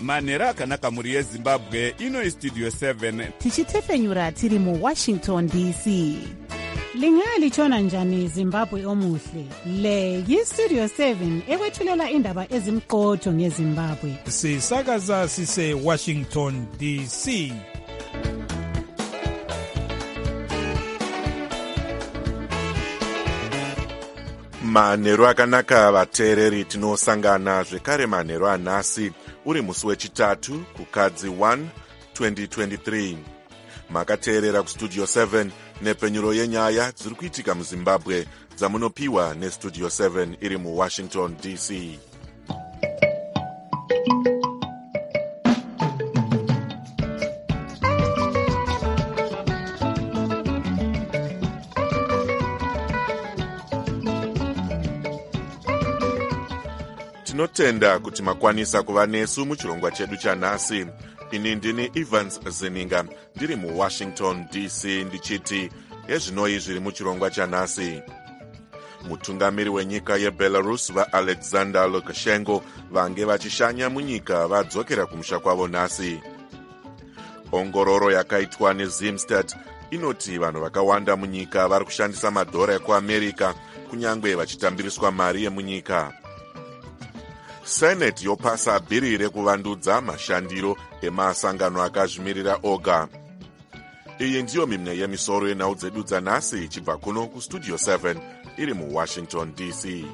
manhero akanaka mhuri yezimbabwe. Ino istudio 7 tichitefenyura tiri muWashington DC. Lingalitshona njani Zimbabwe omuhle? Le yistudio 7 ekwethulela indaba ezimqotho ngeZimbabwe. Sisakaza sise Washington DC. Manhero akanaka vateereri, tinosangana zvekare manhero anhasi uri musi wechitatu kukadzi 1 2023. Makateerera kustudio 7 nepenyuro yenyaya dziri kuitika muZimbabwe dzamunopiwa nestudio 7 iri muWashington DC. Tinotenda kuti makwanisa kuva nesu muchirongwa chedu chanhasi. Ini ndini Evans Zeninga ndiri muWashington DC ndichiti ezvinoi zviri muchirongwa chanhasi. Mutungamiri wenyika yeBelarus vaAlexander Lukashenko vange vachishanya munyika vadzokera kumusha kwavo nhasi. Ongororo yakaitwa neZimstat inoti vanhu vakawanda munyika vari kushandisa madhora ekuAmerica kunyangwe vachitambiriswa mari yemunyika. Senate yopasa bhiri rekuvandudza mashandiro emasangano akazvimirira oga. Iyi ndiyo mimwe yemisoro yenhau dzedu dzanhasi ichibva kuno kustudio 7 iri muWashington DC.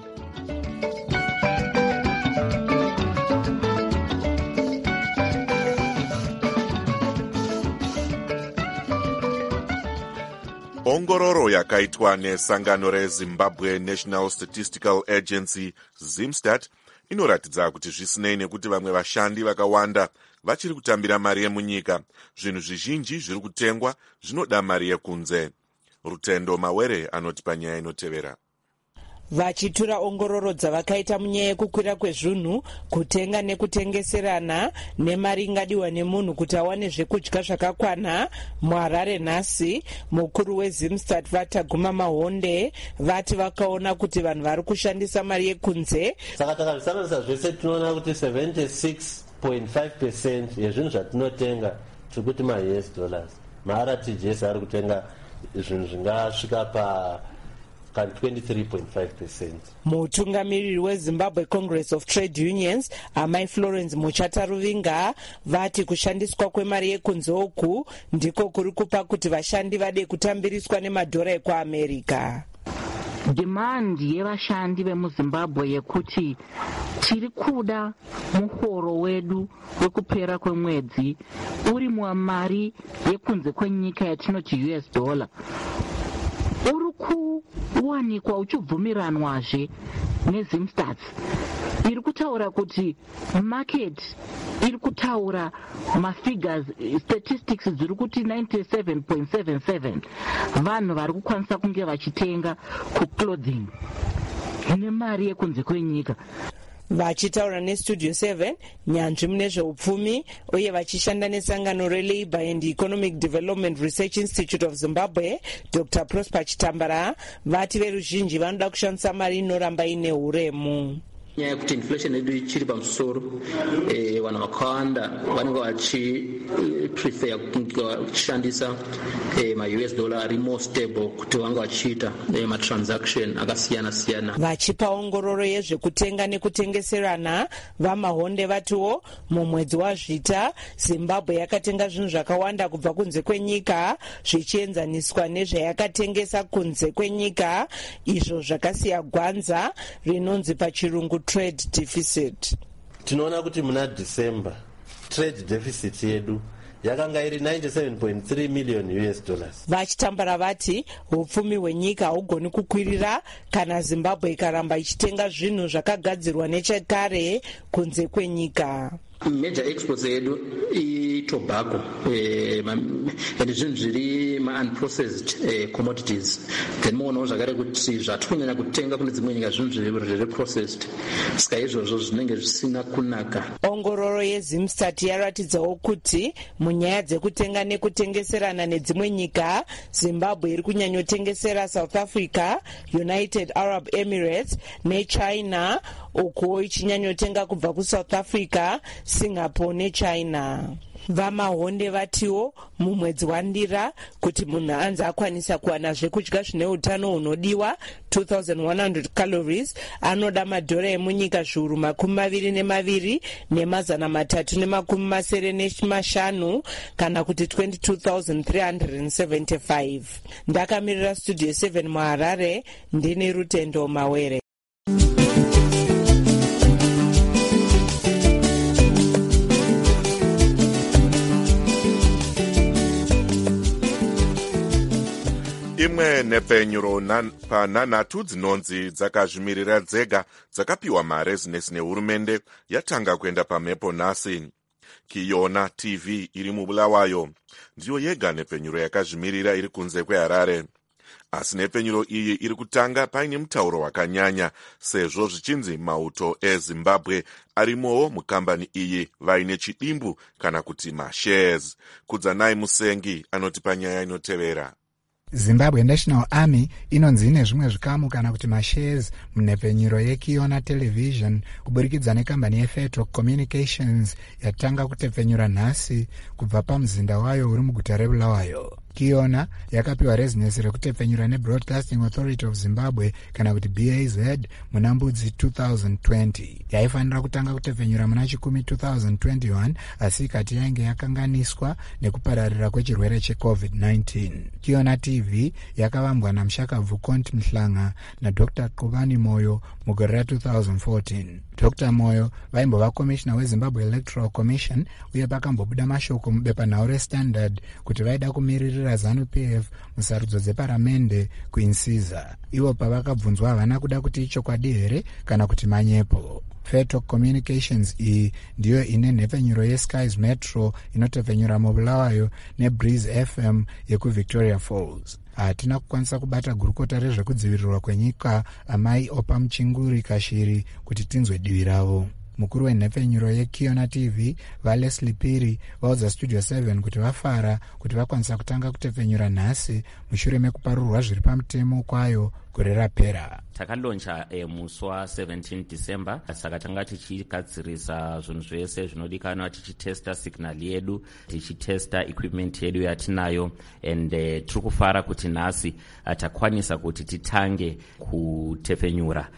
Ongororo yakaitwa nesangano reZimbabwe National Statistical Agency Zimstat inoratidza kuti zvisinei nekuti vamwe vashandi vakawanda vachiri kutambira mari yemunyika, zvinhu zvizhinji zviri kutengwa zvinoda mari yekunze. Rutendo Mawere anoti panyaya inotevera. Vachitura ongororo dzavakaita munyaya yekukwira kwezvinhu, kutenga nekutengeserana nemari ingadiwa nemunhu kuti awane zvekudya zvakakwana muHarare nhasi, mukuru weZimstat Vataguma Mahonde vati vakaona kuti vanhu vari kushandisa mari yekunze. Saka takazvisanganisa zvese tinoona kuti 76.5% yezvinhu zvatinotenga tiri kuti maUS dollars. MaRTGS ari kutenga zvinhu zvingasvika pa 23.5%. Mutungamiriri weZimbabwe Congress of Trade Unions Amai Florence Muchata Ruvinga vati kushandiswa kwemari yekunze uku ndiko kuri kupa kuti vashandi vade kutambiriswa nemadhora ekuAmerica. Demand yevashandi vemuZimbabwe yekuti tiri kuda muhoro wedu wekupera kwemwedzi uri mumari yekunze kwenyika yatinoti US dollar uri kuwanikwa uchibvumiranwazve neZimstat. Iri kutaura kuti market iri kutaura mafigures statistics dziri kuti 97.77 vanhu vari kukwanisa kunge vachitenga kuclothing nemari yekunze kwenyika. Vachitaura nestudio 7 nyanzvi mune zveupfumi uye vachishanda nesangano reLabour and Economic Development Research Institute of Zimbabwe, Dr. Prosper Chitambara vati veruzhinji vanoda kushandisa mari inoramba ine uremu. Nyaya yekuti inflation yedu ichiri pamusoro, vanhu vakawanda vanenge vachiprefer kushandisa maUS dollar ari more stable kuti vange vachiita matransaction akasiyana siyana. Vachipa ongororo yezvekutenga nekutengeserana, vaMahonde vatiwo mumwedzi waZvita Zimbabwe yakatenga zvinhu zvakawanda kubva kunze kwenyika zvichienzaniswa nezvayakatengesa kunze kwenyika, izvo zvakasiya gwanza rinonzi pachirungu trade deficit. Tinoona kuti muna December trade deficit yedu yakanga iri 97.3 million US dollars. Vachitambara vati upfumi hwenyika haugoni kukwirira kana Zimbabwe ikaramba ichitenga zvinhu zvakagadzirwa nechekare kunze kwenyika. Major exports yedu tobacco and zvinhu zviri unprocessed commodities. Then muonawo zvakare kuti zvatikunyanya kutenga kune dzimwe nyika zvinhu zviri processed, saka izvozvo zvinenge zvisina kunaka. Ongororo yeZimstat yaratidzawo kuti munyaya dzekutenga nekutengeserana nedzimwe nyika, Zimbabwe iri kunyanyotengesera South Africa, United Arab Emirates neChina, ukuwo ichinyanyotenga kubva kuSouth Africa, Singapore neChina. Vamahonde vatiwo mumwedzi wandira kuti munhu anzi akwanisa kuwana zvekudya zvine utano hunodiwa 2100 calories anoda madhora emunyika zviuru 22 nemazana 375 kana kuti 22,375. Ndakamirira Studio 7 muHarare, ndini Rutendo Mawere. imwe nepfenyuro panhanhatu dzinonzi dzakazvimirira dzega dzakapiwa mari zinesi nehurumende yatanga kuenda pamhepo nhasi. Kiona TV iri muBulawayo ndiyo yega nepfenyuro yakazvimirira iri kunze kweHarare. Asi nepfenyuro iyi iri kutanga paine mutauro wakanyanya sezvo zvichinzi mauto eZimbabwe arimowo mukambani iyi vaine chidimbu kana kuti mashares. Kudzanai Musengi anoti panyaya inotevera. Zimbabwe National Army inonzi ine zvimwe zvikamu kana kuti mashares munepfenyuro yeKiona Television kuburikidza nekambani yeFedrock Communications yatanga kutepfenyura nhasi kubva pamuzinda wayo uri muguta reBulawayo. Kiona yakapiwa rezinesi rekutepfenyura neBroadcasting Authority of Zimbabwe kana kuti BAZ muna Mbudzi 2020. Yaifanira kutanga kutepfenyura muna Chikumi 2021 asi ikati yainge yakanganiswa nekupararira kwechirwere cheCovid-19. Kiona TV yakavambwa naMushakabvu Conti Mhlanga naDr. Qubani Moyo mugore ra2014. Dr. Moyo vaimbova komishina weZimbabwe Electoral Commission uye pakambobuda mashoko mubepanhau reStandard kuti vaida kumiririra ZANU-PF musarudzo dzeparamende kuInsiza. Ivo pavakabvunzwa havana kuda kuti ichokwadi here kana kuti manyepo. Fedrock Communications iyi ndiyo ine nhepfenyuro yeSkies Metro inotepfenyura muBulawayo neBreeze FM yekuVictoria Falls. Hatina kukwanisa kubata gurukota rezvekudzivirirwa kwenyika amai Opa Muchinguri Kashiri kuti tinzwe divi ravo. Mukuru wenhepfenyuro yeKiona TV vaLeslie Piri vaudza Studio 7 kuti vafara kuti vakwanisa kutanga kutepfenyura nhasi mushure mekuparurwa zviri pamutemo kwayo gore rapera. Takaloncha musi wa17 December saka tanga tichigadzirisa zvinhu zvese zvinodikanwa tichitesta signal yedu tichitesta equipment yedu yatinayo and tiri kufara kuti nhasi takwanisa kuti titange kutepfenyura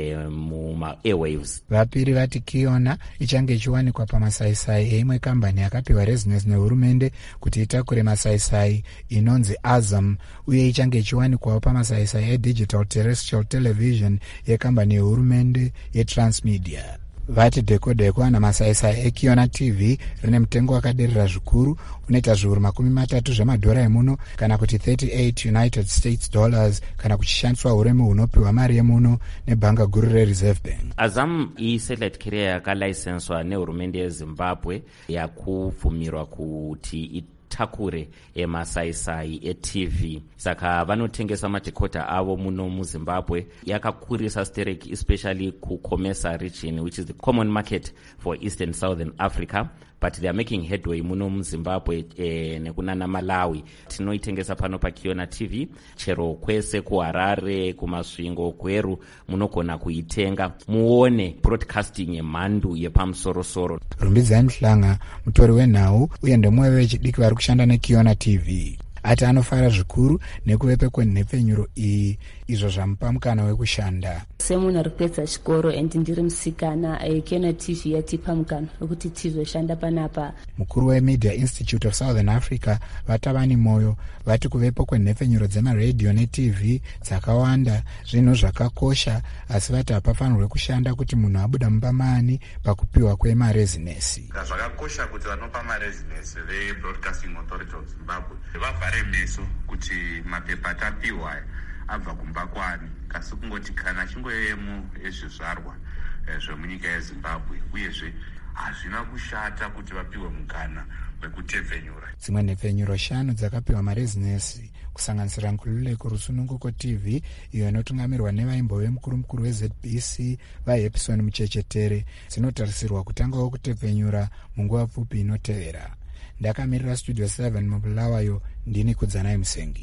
muma airwaves. Vapiri vati Kiona ichange ichiwanikwa pamasaisai eimwe kambani yakapiwa rezinesi nehurumende kuti itakure masaisai inonzi Azam uye ichange ichiwanikwawo pamasaisai edigital terrestrial television yekambani yehurumende yeTransmedia. Vati dhekodheko ana masaisai eKiona TV rine mutengo wakaderera zvikuru unoita zviuru 30 zvemadhora emuno kana kuti 38 United States dollars kana kuchishandiswa uremu hunopiwa mari yemuno nebhanga guru reReserve Bank. Azam i-satellite carrier yakalaisenswa nehurumende yeZimbabwe yakubvumirwa kuti takure emasaisai eTV. Saka vanotengesa madhekota avo muno muZimbabwe. Yakakurisa stereki especially kuComesa region which is the common market for East and Southern Africa, but they are making headway muno muZimbabwe nekunana Malawi. Tinoitengesa pano paKiona TV chero kwese kuHarare kumasvingo kweru munogona kuitenga muone broadcasting yemhandu yepamusoro-soro. Rumbidzani Mhlanga mutori wenhau uye ndomwe vechidiki vari kushanda neKiona TV. Ati anofara zvikuru nekuvepe kwenhepfenyuro iyi izvo zvamupa mukana wekushanda. Semunhu ari kupedza chikoro and ndiri musikana Kiona TV yatipa mukana wekuti tizoshanda panapa. Mukuru weMedia Institute of Southern Africa Vatavani Moyo vati kuvepo kwenhepfenyuro dzemaredhiyo neTV dzakawanda zvinhu zvakakosha asi vati hapafanirwe kushanda kuti munhu abuda mupamani pakupiwa kwemarezinesi. Zvakakosha kuti vanopa marezinesi veBroadcasting Authority of Zimbabwe vavhare meso kuti mapepa atapiwa abva kumba kwani kasi kungoti kana chingoyemo ezvizvarwa zvemunyika yeZimbabwe uyezve hazvina kushata kuti vapiwe mukana wekutepfenyura. Dzimwe nhepfenyuro 5 dzakapiwa marezinesi kusanganisira Nkululeko Rusununguko TV iyo inotungamirwa nevaimbove mukuru weZBC vaHepson Muchechetere dzinotarisirwa kutangawo kutepfenyura munguva pfupi inotevera. Ndakamirira Studio 7 muBulawayo, ndini Kudzanai Musengi.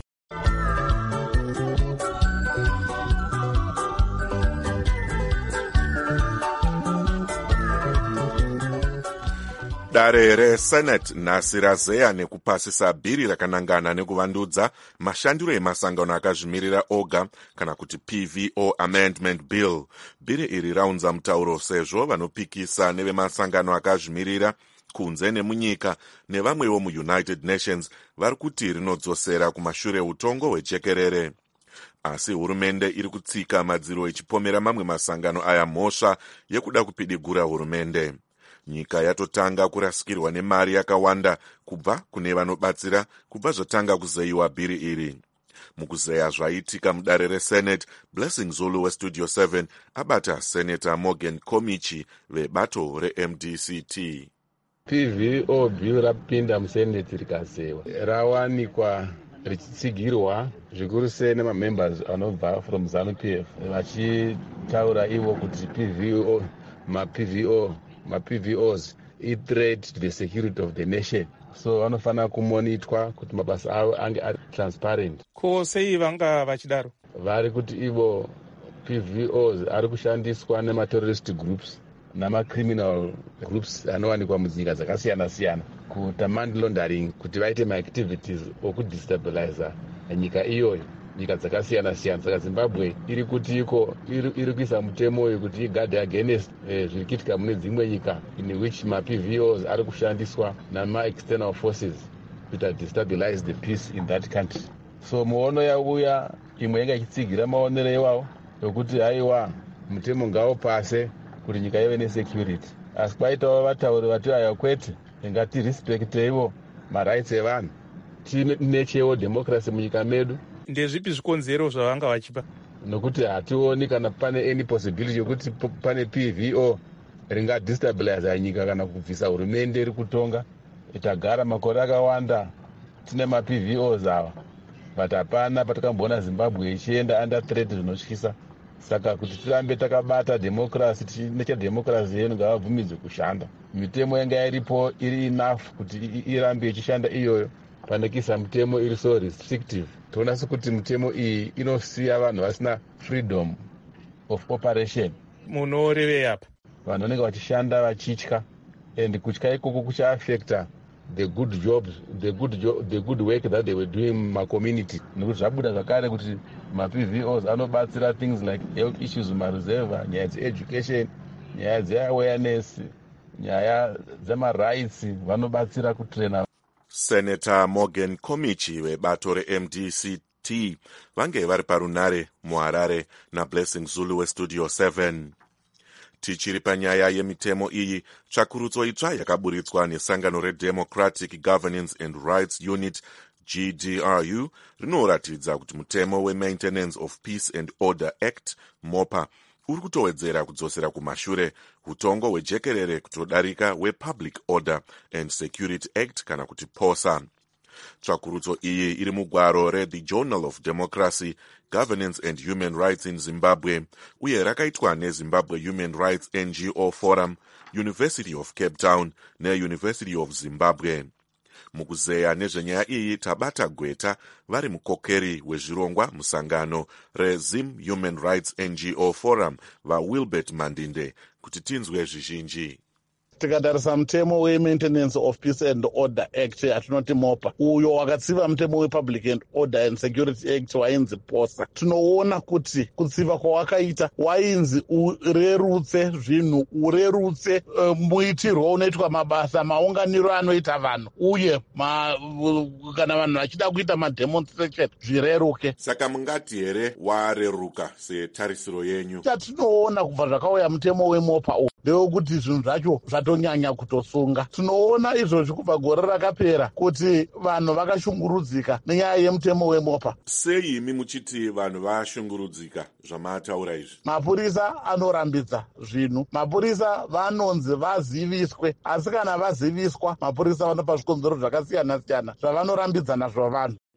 dare resenate nhasi razeya nekupasisa bhiri rakanangana nekuvandudza mashandiro emasangano akazvimirira oga kana kuti PVO Amendment Bill. Bhiri iri raunza mutauro sezvo vanopikisa nevemasangano akazvimirira kunze nemunyika nevamwewo muUnited Nations vari kuti rinodzosera kumashure utongo hwejekerere. Asi hurumende iri kutsika madziro ichipomera mamwe masangano aya mhosva yekuda kupidigura hurumende. Nyika yatotanga kurasikirwa nemari yakawanda kubva kune vanobatsira kubva zvotanga kuzeyiwa bhiri iri. Mukuzeya zvaitika mudare resenate, Blessing Zulu westudio 7 abata Senator Morgan Komichi vebato reMDCT. PVO bill rapinda musenate rikazewa rawanikwa richitsigirwa zvikuru sei nemamembers anobva from ZANU-PF vachitaura ivo kuti ma-PVOs i-threat to the security of the nation, so vanofanira kumonitwa kuti mabasa avo ange ari transparent. Ko sei vanga vachidaro? Vari kuti ivo PVOs ari kushandiswa nema-terrorist groups nama-criminal groups anowanikwa munyika dzakasiyana-siyana kuita money laundering, kuti vaite ma-activities okudestabilize nyika iyoyo, nyika dzakasiyana-siyana. Saka Zimbabwe iri kuti iri kuisa mutemo uyu kuti igade against zviri kuitika mune dzimwe nyika in which ma-PVOs ari kushandiswa nama-external forces kuita destabilize the peace in that country. So muono yauya imwe yanga ichitsigira maonero iwawo yokuti haiwa mutemo ngaupase kuti nyika ive nesecurity, asi kwaitawo vatauri vati aya kwete, ngatirespekteiwo marights evanhu, tinechewo democracy munyika medu. Ndezvipi zvikonzero zvavanga vachipa? Nokuti hationi kana pane any possibility yokuti pane PVO ringadestabilize nyika kana kubvisa hurumende iri kutonga. Itagara makore akawanda tine ma-PVOs ava, but hapana patikamboona Zimbabwe ichienda under threat zvinotyisa. Saka kuti tirambe takabata democracy, nechademocracy yenu ngavabvumidze kushanda. Mitemo yanga iripo iri enough kuti irambe ichishanda iyoyo, pane kuisa mitemo iri so restrictive. Toona sekuti mitemo iyi inosiya vanhu vasina freedom of operation. Munorevei apa? Vanhu vanenge vachishanda vachitya, and kutya ikoko kuchaaffecta the good jobs, the good work that they were doing mumacommunity. Nokuti zvabuda zvakare kuti ma-PVOs anobatsira things like health issues mumaruzeva, nyaya dze-education, nyaya dze-awareness, nyaya dzema-rights, vanobatsira kutrena. Senator Morgan Komichi vebato reMDCT vange vari parunare muHarare naBlessing Zulu westudio 7. Tichiri panyaya yemitemo iyi, tsvakurudzo itsva yakaburitswa nesangano reDemocratic Governance and Rights Unit GDRU rinoratidza kuti mutemo weMaintenance of Peace and Order Act MOPA uri kutowedzera kudzosera kumashure utongo hwejekerere kutodarika wePublic Order and Security Act kana kuti POSA. Tsvakurudzo iyi iri mugwaro reThe Journal of Democracy, Governance and Human Rights in Zimbabwe uye rakaitwa neZimbabwe Human Rights NGO Forum, University of Cape Town neUniversity of Zimbabwe. Mukuzeya nezvenyaya iyi tabata gweta vari mukokeri wezvirongwa musangano reZim Human Rights NGO Forum vaWilbert Mandinde kuti tinzwe zvizhinji. Tikatarisa mutemo we-Maintenance of Peace and Order Act atinoti MOPA, uyo wakatsiva mutemo we-Public and Order and Security Act wainzi POSA, tinoona kuti kutsiva kwawakaita wainzi urerutse zvinhu, urerutse muitirwo unoitwa mabasa, maunganiro anoita vanhu, uye kana vanhu vachida kuita mademonstration zvireruke. Saka mungati here wareruka setarisiro yenyu? Chatinoona kubva zvakauya mutemo weMOPA uyu ndewekuti zvinhu zvacho zvatonyanya kutosunga. Tinoona izvozvi kubva gore rakapera kuti vanhu vakashungurudzika nenyaya yemutemo weMOPA. Sei imi muchiti vanhu vashungurudzika zvamataura izvi? Mapurisa anorambidza zvinhu, mapurisa vanonzi vaziviswe, asi kana vaziviswa mapurisa vanopa zvikonzero zvakasiyana-siyana zvavanorambidza nazvo vanhu.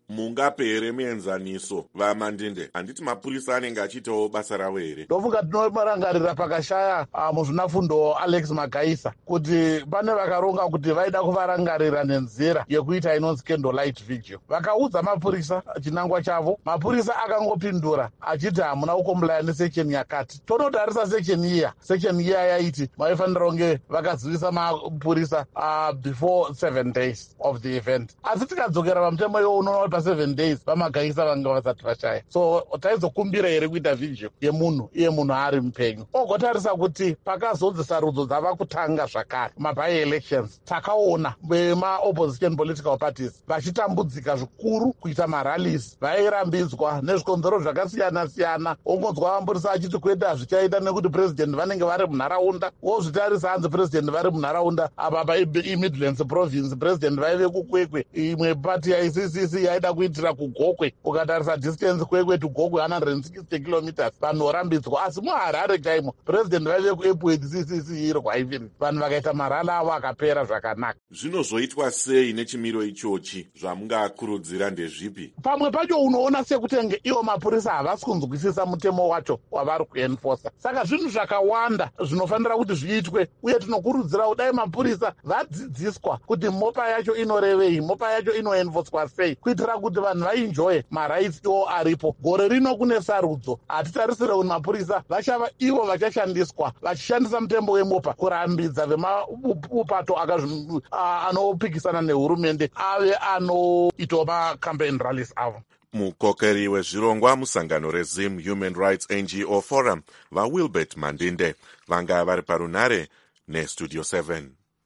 mungapere muenzaniso vaMandinde? Handiti mapurisa anenge achiitawo basa ravo here? ndofunga tinomarangarira pakashaya muzvinafundo Alex Magaisa kuti pane vakaronga kuti vaida kuvarangarira nenzira yekuita inonzi candlelight vigil. Vakaudza mapurisa chinangwa chavo, mapurisa akangopindura achiti hamuna kukombolaya neseksheni yakati. Tonotarisa seksheni iya yaiti maifanira kunge vakazivisa mapurisa before 7 days of the event. Asi tikadzokera pamutemo iwo unoona kuti pa7 days vamagaisa vanga vasati vashaya. So taizokumbira here kuita vigil yemunhu iye munhu ari mupenyu. Ogotarisa kuti pakazodzi sarudzo dzava kutanga zvakare maby-elections, takaona vema-opposition political parties vachitambudzika zvikuru kuita marallies, vairambidzwa nezvikonzero zvakasiyana-siyana. Ongonzwa vamburisa achiti kwete hazvichaita nekuti president vanenge vari munharaunda. Wozvitarisa hanzi president vari munharaunda apa iMidlands province, president vaive kukwekwe, imwe party yaICCC yaida kuitira kugokwe. Ukatarisa distance kwekwe to Gokwe 160 kilometers, vanhu vorambidzwa. Asi muHarare chaimo president vaive kuEpwet CCC irwa even vanhu vakaita marala avo akapera zvakanaka. Zvinozoitwa sei nechimiro ichochi? Zvamungakurudzira ndezvipi? Pamwe pacho unoona sekutenge ivo mapurisa havasi kunzwisisa mutemo wacho wavari kuenforsa. Saka zvinhu zvakawanda zvinofanira kuti zviitwe, uye tinokurudzira kudai mapurisa vadzidziswa kuti mopa yacho inorevei, mopa yacho inoenforswa sei, kuitira kuti vanhu vaenjoye marights iwo aripo. Gore rino kune sarudzo, hatitarisire kuti mapurisa vachava ivo vachashandiswa vachishandisa mutembo wemopa kurambidza vemabupato anopikisana nehurumende ave anoitawo macampaign rallies avo. Mukokeri wezvirongwa musangano reZim Human Rights NGO Forum vaWilbert Mandinde vanga vari parunare neStudio 7.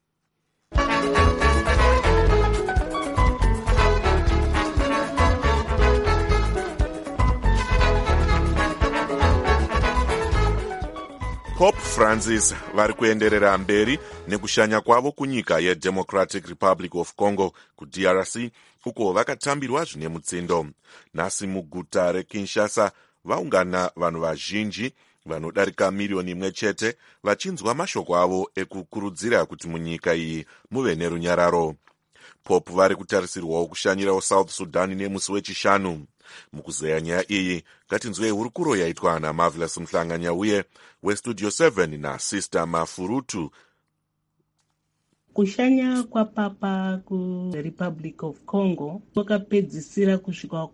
Pope Francis vari kuenderera mberi nekushanya kwavo kunyika yeDemocratic Republic of Congo kuDRC, uko vakatambirwa zvine mutsindo. Nhasi muguta reKinshasa vaungana vanhu vazhinji vanodarika 1,000,000 chete vachinzwa mashoko avo ekukurudzira kuti munyika iyi muve nerunyararo. Pope vari kutarisirwawo kushanyirawo South Sudan nemusi wechishanu. Mukuzeya nyaya iyi ngatinzwei hurukuro yaitwa naMarvelous Mhlanganyauye weStudio 7 naSister Mafurutu. Kushanya kwapapa kuRepublic of Congo kwakapedzisira kusvika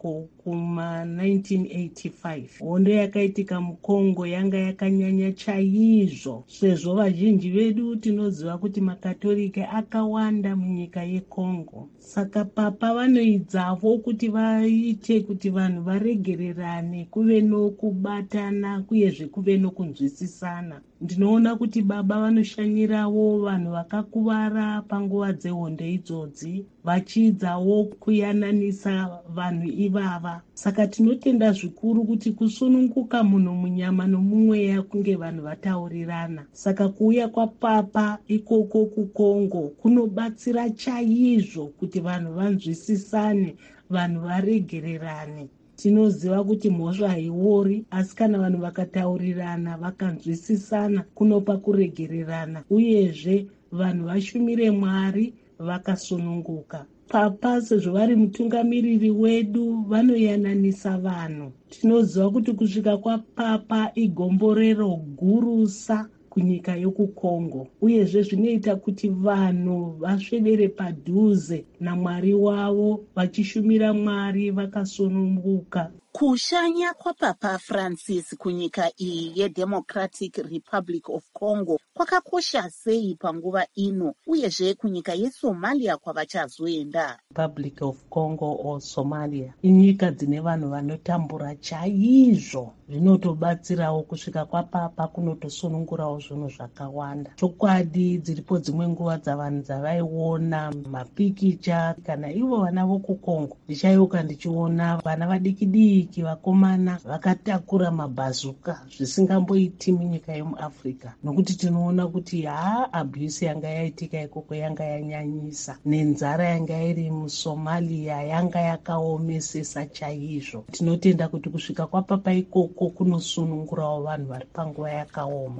kuma1985. Hondo yakaitika muCongo yanga yakanyanya chaizvo, sezvo vazhinji vedu tinoziva kuti makatolika akawanda munyika yeCongo. Saka papa vanoidzavo kuti vaite kuti vanhu varegererane, kuve nokubatana uyezve kuve nokunzwisisana. Ndinoona kuti baba vanoshanyirawo vanhu vakakuvara panguva dzehondo idzodzi, vachidzawo kuyananisa vanhu ivava. Saka tinotenda zvikuru kuti kusununguka munhu munyama nomumweya kunge vanhu vataurirana. Saka kuuya kwapapa ikoko kuCongo kunobatsira chaizvo kuti vanhu vanzwisisane, vanhu varegererane. Tinoziva kuti mhosva haiori, asi kana vanhu vakataurirana vakanzwisisana kunopa kuregererana, uyezve vanhu vashumire Mwari vakasununguka. Papa sezvo vari mutungamiriri wedu vanoyananisa vanhu. Tinoziva kuti kusvika kwapapa igomborero gurusa kunyika yokuCongo, uyezve zvinoita kuti vanhu vasvedere padhuze naMwari wavo vachishumira Mwari vakasununguka. Kushanya kwapapa Francis kunyika iyi yeDemocratic Republic of Congo kwakakosha sei panguva ino, uyezve kunyika yeSomalia kwavachazoenda? Republic of Congo or Somalia inyika dzine vanhu vanotambura chaizvo, zvinotobatsirawo kusvika kwapapa kunotosunungurawo zvinhu zvakawanda. Chokwadi dziripo dzimwe nguva dzavanhu dzavaiona mapikicha kana ivo vana vokuCongo, ndichaiuka ndichiona vana vadiki vakomana vakatakura mabhazuka zvisingamboiti munyika yemuAfrica, nokuti tinoona kuti abuse yanga yaitika ikoko yanga yanyanyisa, nenzara yanga iri muSomalia yanga yakaomesesa chaizvo. Tinotenda kuti kusvika kwapapa ikoko kunosunungurawo vanhu vari panguva yakaoma.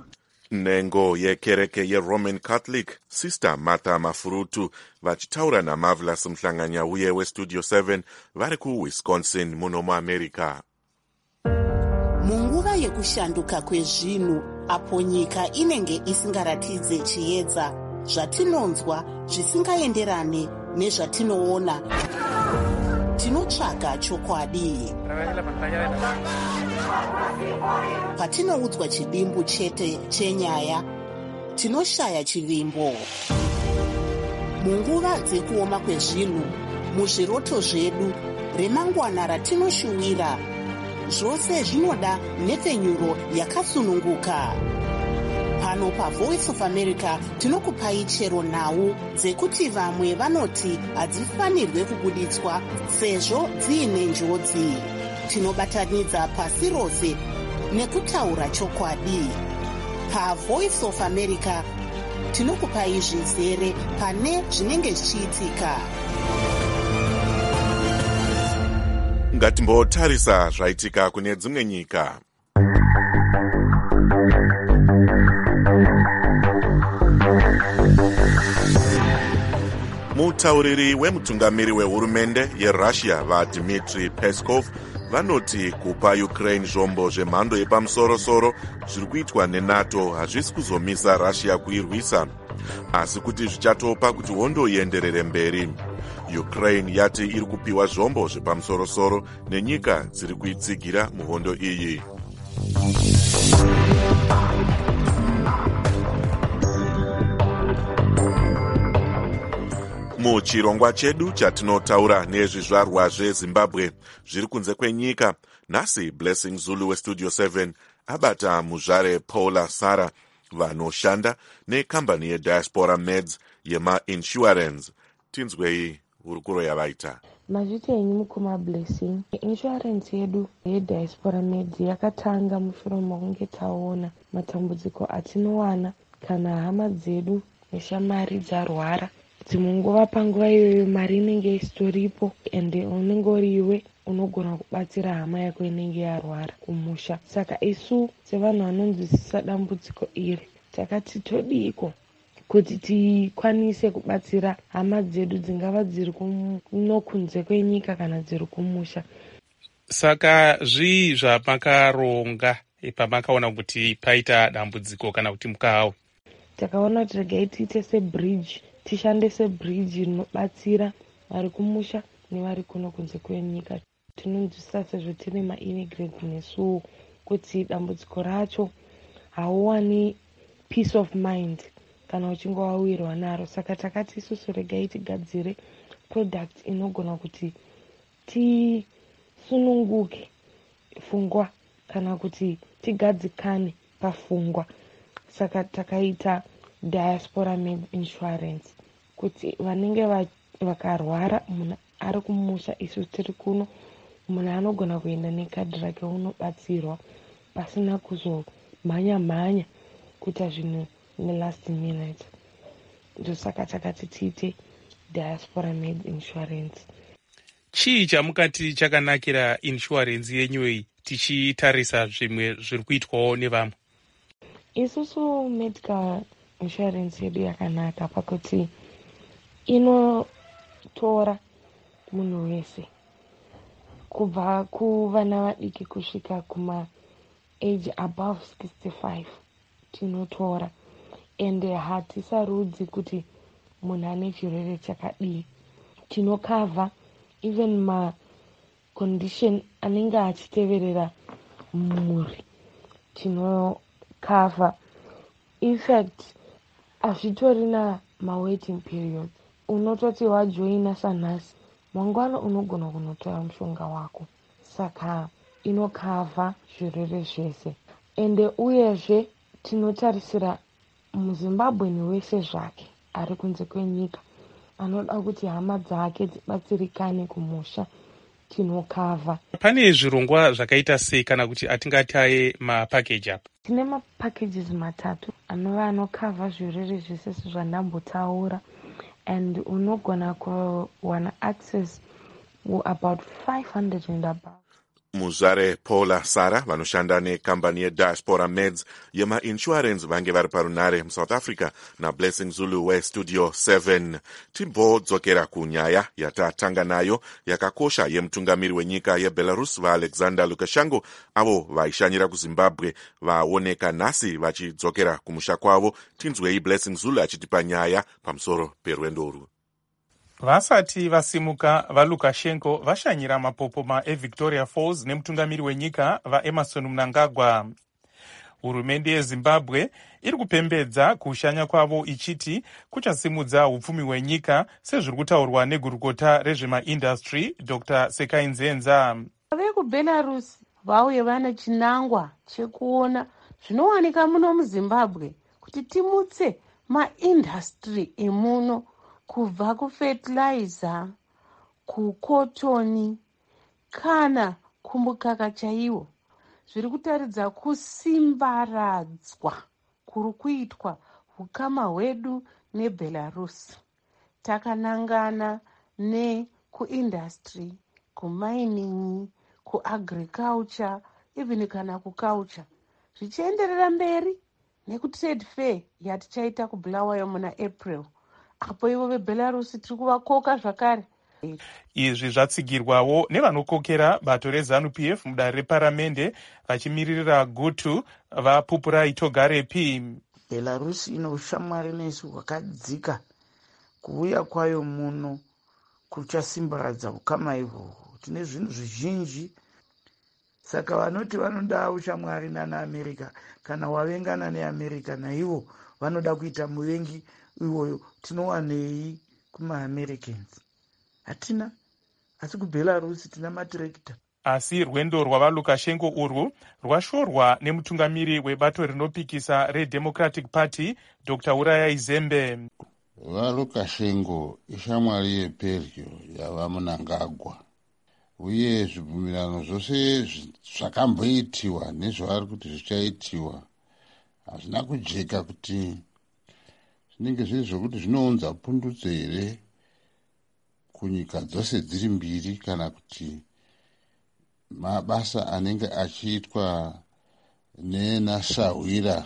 Nhengo yekereke yeRoman Catholic Sister Martha Mafurutu vachitaura naMarvelous Mhlanganya uye weStudio 7 vari kuWisconsin muno muAmerica. Munguva yekushanduka kwezvinhu, apo nyika inenge isingaratidze chiedza, zvatinonzwa zvisingaenderane nezvatinoona, tinotsvaga chokwadi. Patinoudzwa chidimbu chete chenyaya, tinoshaya chivimbo. Munguva dzekuoma kwezvinhu, muzviroto zvedu, remangwana ratinoshuwira, zvose zvinoda nhepfenyuro yakasununguka. Pano paVoice of America tinokupai chero nhau dzekuti vamwe vanoti hadzifanirwe kubuditswa sezvo dziine njodzi. Tinobatanidza pasi rose nekutaura chokwadi. PaVoice of America tinokupai zvizere pane zvinenge zvichiitika. Ngatimbotarisa zvaitika kune dzimwe nyika. Mutauriri wemutungamiri wehurumende yeRussia vaDmitry Peskov vanoti kupa Ukraine zvombo zvemhando yepamusoro-soro zviri kuitwa neNATO hazvisi kuzomisa Russia kuirwisa, asi kuti zvichatopa kuti hondo ienderere mberi. Ukraine yati iri kupiwa zvombo zvepamusoro-soro nenyika dziri kuitsigira muhondo iyi. Muchirongwa chedu chatinotaura nezvizvarwa zveZimbabwe zviri kunze kwenyika, nhasi Blessing Zulu weStudio 7 abata muzvare Paula Sara vanoshanda nekambani yeDiaspora Meds yemainsurance. Tinzwei hurukuro yavaita. Mazviti enyu mukoma Blessing. Insurance yedu yeDiaspora Meds yakatanga mushure mokunge taona matambudziko atinowana kana hama dzedu neshamari dzarwara. Dzimwe nguva panguva iyoyo mari inenge isitoripo ende unenge uriwe unogona kubatsira hama yako inenge yarwara kumusha. Saka isu sevanhu vanonzwisisa dambudziko iri takati todiko kuti tikwanise kubatsira hama dzedu dzingava dziri kunokunze kwenyika kana dziri kumusha. Saka zvii zvamakaronga pamakaona kuti paita dambudziko kana kuti mukawe? Takaona kuti regai tiite sebridge, tishande sebridge rinobatsira vari kumusha nevari kuno kunze kwenyika. Tinonzwisisa sezvo tine maimmigrants nesuwo kuti dambudziko racho hauwani peace of mind kana uchinge wawirwa naro. Saka takati isusu regai tigadzire product inogona kuti tisununguke pfungwa kana kuti tigadzikane pafungwa. Saka takaita Diaspora Med Insurance kuti vanenge vakarwara munhu ari kumusha isu tiri kuno, munhu anogona kuenda nekadhi rake unobatsirwa pasina kuzomhanya kuita zvinhu nelast minute. Ndosaka takati tiite Diaspora Med Insurance. Chii chamukati chakanakira insurance yenyuyi tichitarisa zvimwe zviri kuitwawo nevamwe? Isusu medical insurance yedu yakanaka pakuti inotora munhu wese kubva kuvana vadiki kusvika kuma age above 65 tinotora, ende hatisarudzi kuti munhu ane chirwere chakadii. Tinokavha even macondition anenge achiteverera mumuri, tinokavha. In fact, hazvitorina mawaiting period. Unototi wajoina sanhasi, mangwana unogona kunotora mushonga wako. Saka inokavha zvirwere zvese. Ende uyezve tinotarisira muZimbabweni wese zvake ari kunze kwenyika anoda kuti hama dzake dzibatsirikane kumusha, tinokavha. Pane zvirongwa zvakaita sei kana kuti atingataye mapackage apa? Tine mapackages matatu anova anokavha zvirwere zvese zvandambotaura, and unogona kuwana access about 500 and above. muzvare Paula Sara vanoshanda nekambani yeDiaspora Meds yemainsurance vange vari parunare muSouth Africa naBlessing Zulu weStudio 7. Timbodzokera kunyaya yatatanga nayo yakakosha yemutungamiri wenyika yeBelarus vaAlexander Lukashenko avo vaishanyira kuZimbabwe vaoneka nhasi vachidzokera kumusha kwavo. Tinzwei Blessing Zulu achitipa nyaya pamusoro perwendo urwu. Vasati vasimuka vaLukashenko vashanyira mapopoma eVictoria Falls nemutungamiri wenyika vaEmerson Mnangagwa. Hurumende yeZimbabwe iri kupembedza kushanya kwavo ichiti kuchasimudza upfumi hwenyika sezviri kutaurwa negurukota rezvemaindastry Dr. Sekai Nzenza. VekuBelarus vauye vane chinangwa chekuona zvinowanika muno muZimbabwe kuti timutse maindastry emuno kubva kufertilizer, kukotoni kana kumukaka chaiwo. Zviri kutaridza kusimbaradzwa kuri kuitwa hukama hwedu neBelarus. Takanangana nekuindustry, kumining, kuagriculture, even kana kuculture. Zvichienderera mberi nekutrade fair yatichaita kuBulawayo muna April. Apo ivo veBelarus tiri kuvakoka zvakare. Izvi zvatsigirwawo nevanokokera bato reZANU-PF mudare reparamende vachimiririra gutu vaPupurai Togarepi. Belarus ino ushamwari nesu hwakadzika. Kuuya kwayo muno kuchasimbaradza ukama ihwohwo. Tine zvinhu zvizhinji. Saka vanoti vanoda ushamwari nanaAmerika kana wavengana neAmerika naivo vanoda kuita muvengi iwoyo. Tinowanei kumaAmericans? Hatina. Asi kuBelarus tina matirekta. Asi rwendo rwavaLukashenko urwu rwashorwa nemutungamiri webato rinopikisa reDemocratic Party Dr. Urayai Zembe. VaLukashenko ishamwari yepedyo yavaMnangagwa, uye zvibvumirano zvose zvakamboitiwa nezvavari kuti zvichaitiwa hazvina kujeka kuti zvinenge zviri zvokuti zvinounza pundutso here kunyika dzose dziri mbiri, kana kuti mabasa anenge achiitwa nenasahwira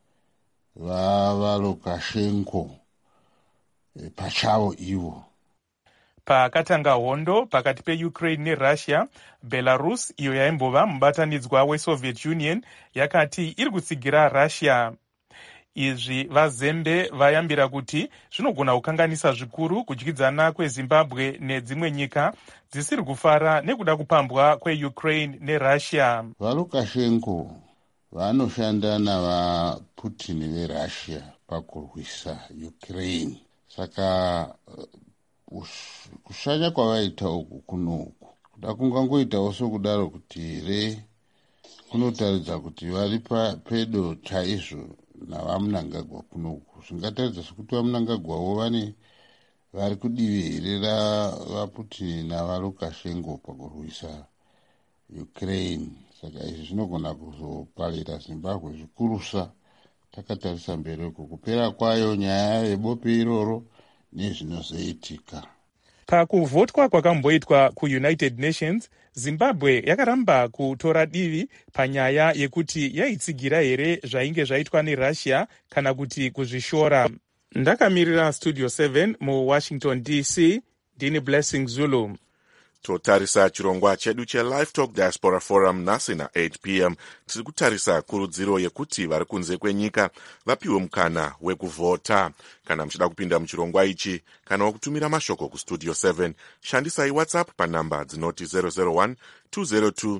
vavaLukashenko pachavo ivo. Pakatanga hondo pakati peUkraine neRussia, Belarus iyo yaimbova mubatanidzwa weSoviet Union yakati iri kutsigira Russia. Izvi vaZembe vayambira kuti zvinogona kukanganisa zvikuru kudyidzana kweZimbabwe nedzimwe nyika dzisiri kufara nekuda kupambwa kweUkraine neRussia. VaLukashenko vanoshanda navaPutin veRussia pakurwisa Ukraine. Saka kushanya kwavaita uku kunoku kuda kungangoitawo sokudaro kuti here kunotaridza kuti vari pedo chaizvo navaMnangagwa kunoku. Zvingataridza sokuti vaMnangagwawo vari kudivi here ravaPutin navaLukashenko pakurwisa Ukraine. Saka izvi zvinogona kuzoparira Zimbabwe zvikurusa takatarisa mberi uko kupera kwayo nyaya yebope iroro nezvinozoitika. Pakuvhotwa kwakamboitwa kuUnited Nations, Zimbabwe yakaramba kutora divi panyaya yekuti yaitsigira here zvainge zvaitwa neRussia kana kuti kuzvishora. Ndakamirira Studio 7 muWashington DC, ndini Blessing Zulu. Totarisa chirongwa chedu cheLive Talk Diaspora Forum nhasi na8 p.m. tiri kutarisa kurudziro yekuti vari kunze kwenyika vapiwe mukana wekuvhota. Kana muchida kupinda muchirongwa ichi kana wakutumira mashoko kuStudio 7, shandisai WhatsApp panhamba dzinoti 001 202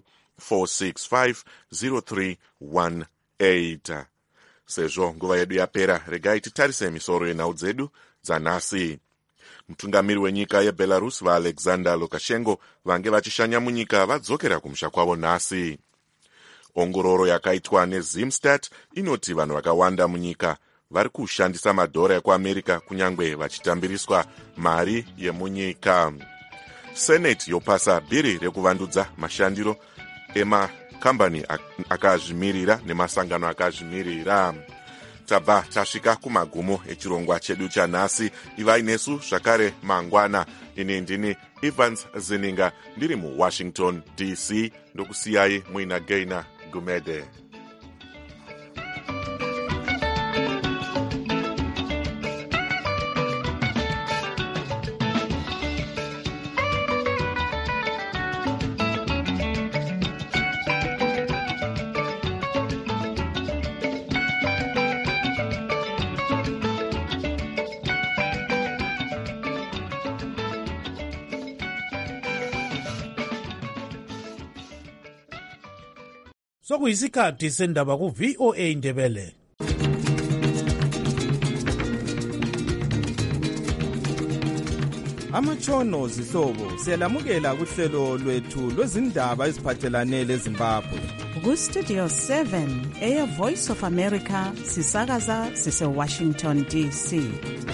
465 0318. Sezvo nguva yedu yapera, regai titarise misoro yenhau dzedu dzanhasi. Mutungamiri wenyika yeBelarus vaAlexander Lukashenko vange vachishanya munyika vadzokera kumusha kwavo nhasi. Ongororo yakaitwa neZimstat inoti vanhu vakawanda munyika vari kushandisa madhora ekuAmerika kunyange vachitambiriswa mari yemunyika. Senate yopasa bhiri rekuvandudza mashandiro emakambani akazvimirira nemasangano akazvimirira. Tabva tasvika kumagumo echirongwa chedu chanhasi. Ivai nesu zvakare mangwana. Ini ndini Evans Zeninga ndiri muWashington DC ndokusiyai muina Gaina Gumede. Sokuyisikhathi sendaba ku-VOA Indebele. Amatshono zihlobo siyalamukela kuhlelo lwethu lwezindaba eziphathelane leZimbabwe. Ku-Studio 7 Air Voice of America sisakaza sise-Washington DC.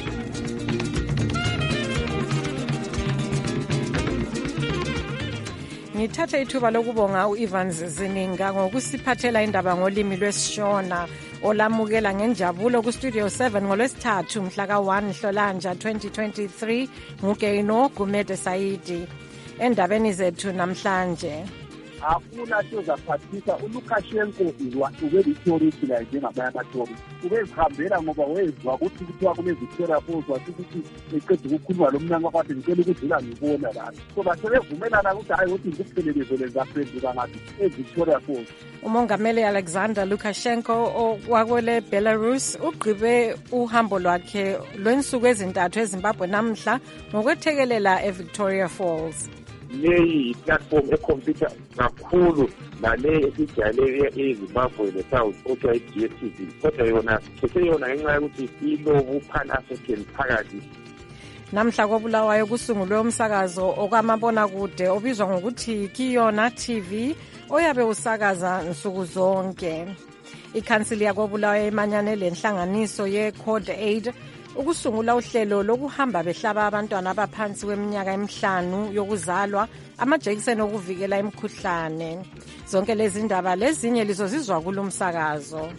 Ngithatha ithuba lokubonga u-Evans Zeninga ngokusiphathela indaba ngolimi lwesiShona olamukela ngenjabulo ku-Studio 7 ngolwesithathu mhla ka-1 Nhlolanja 2023 nguGaino Gumede Saidi. Endabeni zethu namhlanje afuna sozaphathisa uLukashenko ube i-tourist la njengabanye ama-tourist ubezihambela ngoba wezwa ukuthi kuthiwa kune-Victoria Falls wasithi eqeda ukukhuluma lo mnyango wakade ngicela ukudlula ngibona lapho so basebevumelana ukuthi hayi ukuthi ngikuphelekezele zaphenduka ngathi e-Victoria Falls. Umongameli Alexander Lukashenko wakwele Belarus ugqibe uhambo lwakhe lwensuku ezintathu eZimbabwe namhla ngokwethekelela e-Victoria Falls. Leyi platform ekhompyutha kakhulu nale esijayele eZimbabwe neSouth okuthiwa i-DSTV kodwa yona seseyona ngenxa yokuthi ilobu pan-African phakathi. Namhla koBulawayo kusungulwe umsakazo okwamabonakude obizwa ngokuthi Kiyona TV oyabe usakaza nsuku zonke. Ikhansili yakoBulawayo imanyane lenhlanganiso ye-Code Aid ukusungula uhlelo lokuhamba behlaba abantwana abaphansi kweminyaka 5 yokuzalwa amajekiseni okuvikela imikhuhlane. Zonke lezi ndaba lezinye lizozizwa kulomsakazo.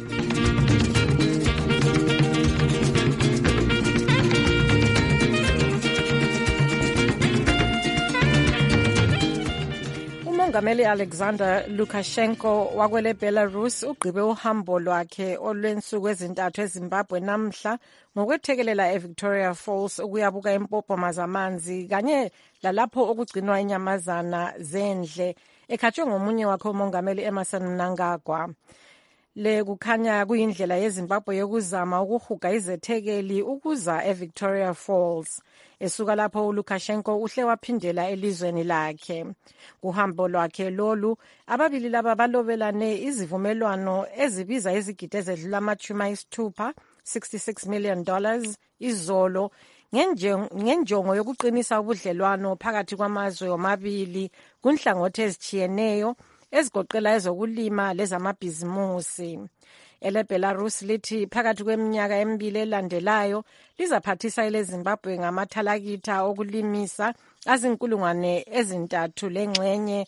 Umongameli Alexander Lukashenko wakwele Belarus ugqibe uhambo lwakhe olwensuku ezintathu eZimbabwe namhla ngokwethekelela eVictoria Falls ukuyabuka impophoma zamanzi kanye lalapho okugcinwa inyamazana zendle ekhatshwe ngomunye wakhe umongameli Emmerson Mnangagwa. Le kukhanya kuyindlela yeZimbabwe yokuzama ukuhuga izethekeli ukuza eVictoria Falls. Esuka lapho uLukashenko uhle waphindela elizweni lakhe. Kuhambo lwakhe lolu ababili laba balobelane izivumelwano ezibiza izigidi ezedlula ama-60 $66 million izolo ngenjongo yokuqinisa ubudlelwano phakathi kwamazwe omabili kunhlangothi ezitshiyeneyo ezigoqela ezokulima lezamabhizimusi. EleBelarus lithi phakathi kweminyaka emibili elandelayo lizaphathisa eleZimbabwe ngamathalakitha okulimisa azinkulungwane ezintathu lengxenye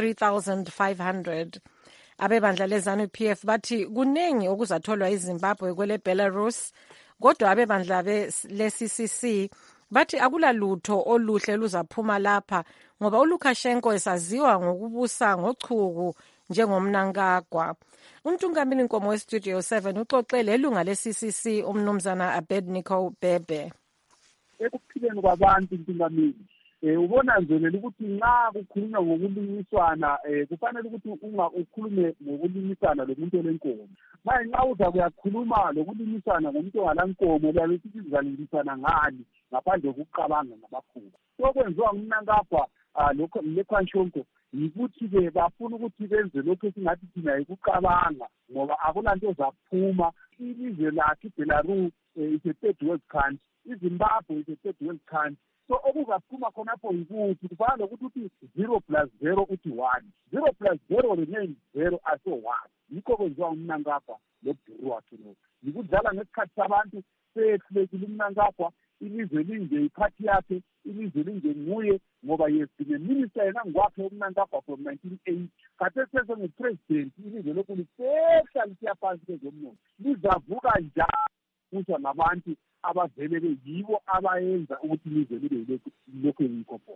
3,500. Abebandla leZANU-PF bathi kuningi okuzatholwa iZimbabwe kweleBelarus kodwa abebandla le-CCC bathi akulalutho oluhle luzaphuma lapha ngoba uLukashenko esaziwa ngokubusa ngochuku njengomnankagwa. Untungameli Nkomo weStudio 7 uxoxele ilunga le-CCC umnumzana Abednego Bebe. Ekuphileni kwabantu untungameli ubona njelela ukuthi nxa kukhulunywa ngokulimiswana kufanele ukuthi ukhulume ngokulimisana lomuntu olenkomo. Manje nxa uza kuyakhuluma lokulimisana ngomuntu ongalankomo uyabe usithi sizalimisana ngani ngaphandle kokucabanga ngabakhulu. Sokwenziwa ngumnankagwa leKwaNshonko yikuthi-ke bafuna ukuthi benze lokhu esingathi thina yikucabanga ngoba akulanto zaphuma. Ilizwe lakhe iBelarus is a third world country, iZimbabwe is a third world country. So okuzaphuma khonapho yikuthi kufana lokuthi uthi 0 plus 0 uthi 1, 0 plus 0 remains 0 aso 1. Yikho kwenziwa umnankagwa lobhuru wakhe lo. Yikudlala ngesikhathi sabantu sehlekile umnankagwa ilizwe linje iphathi yakhe ilizwe linje nguye ngoba yesine minister yena ngwakhe umnankagwa from 1980 kade sesengu-president ilizwe lokhu lisehla lisiya phansi kwezomnotho lizavuka njalo kusha nabantu abavele beyibo abayenza ukuthi ilizwe libe lokhu yikho khona.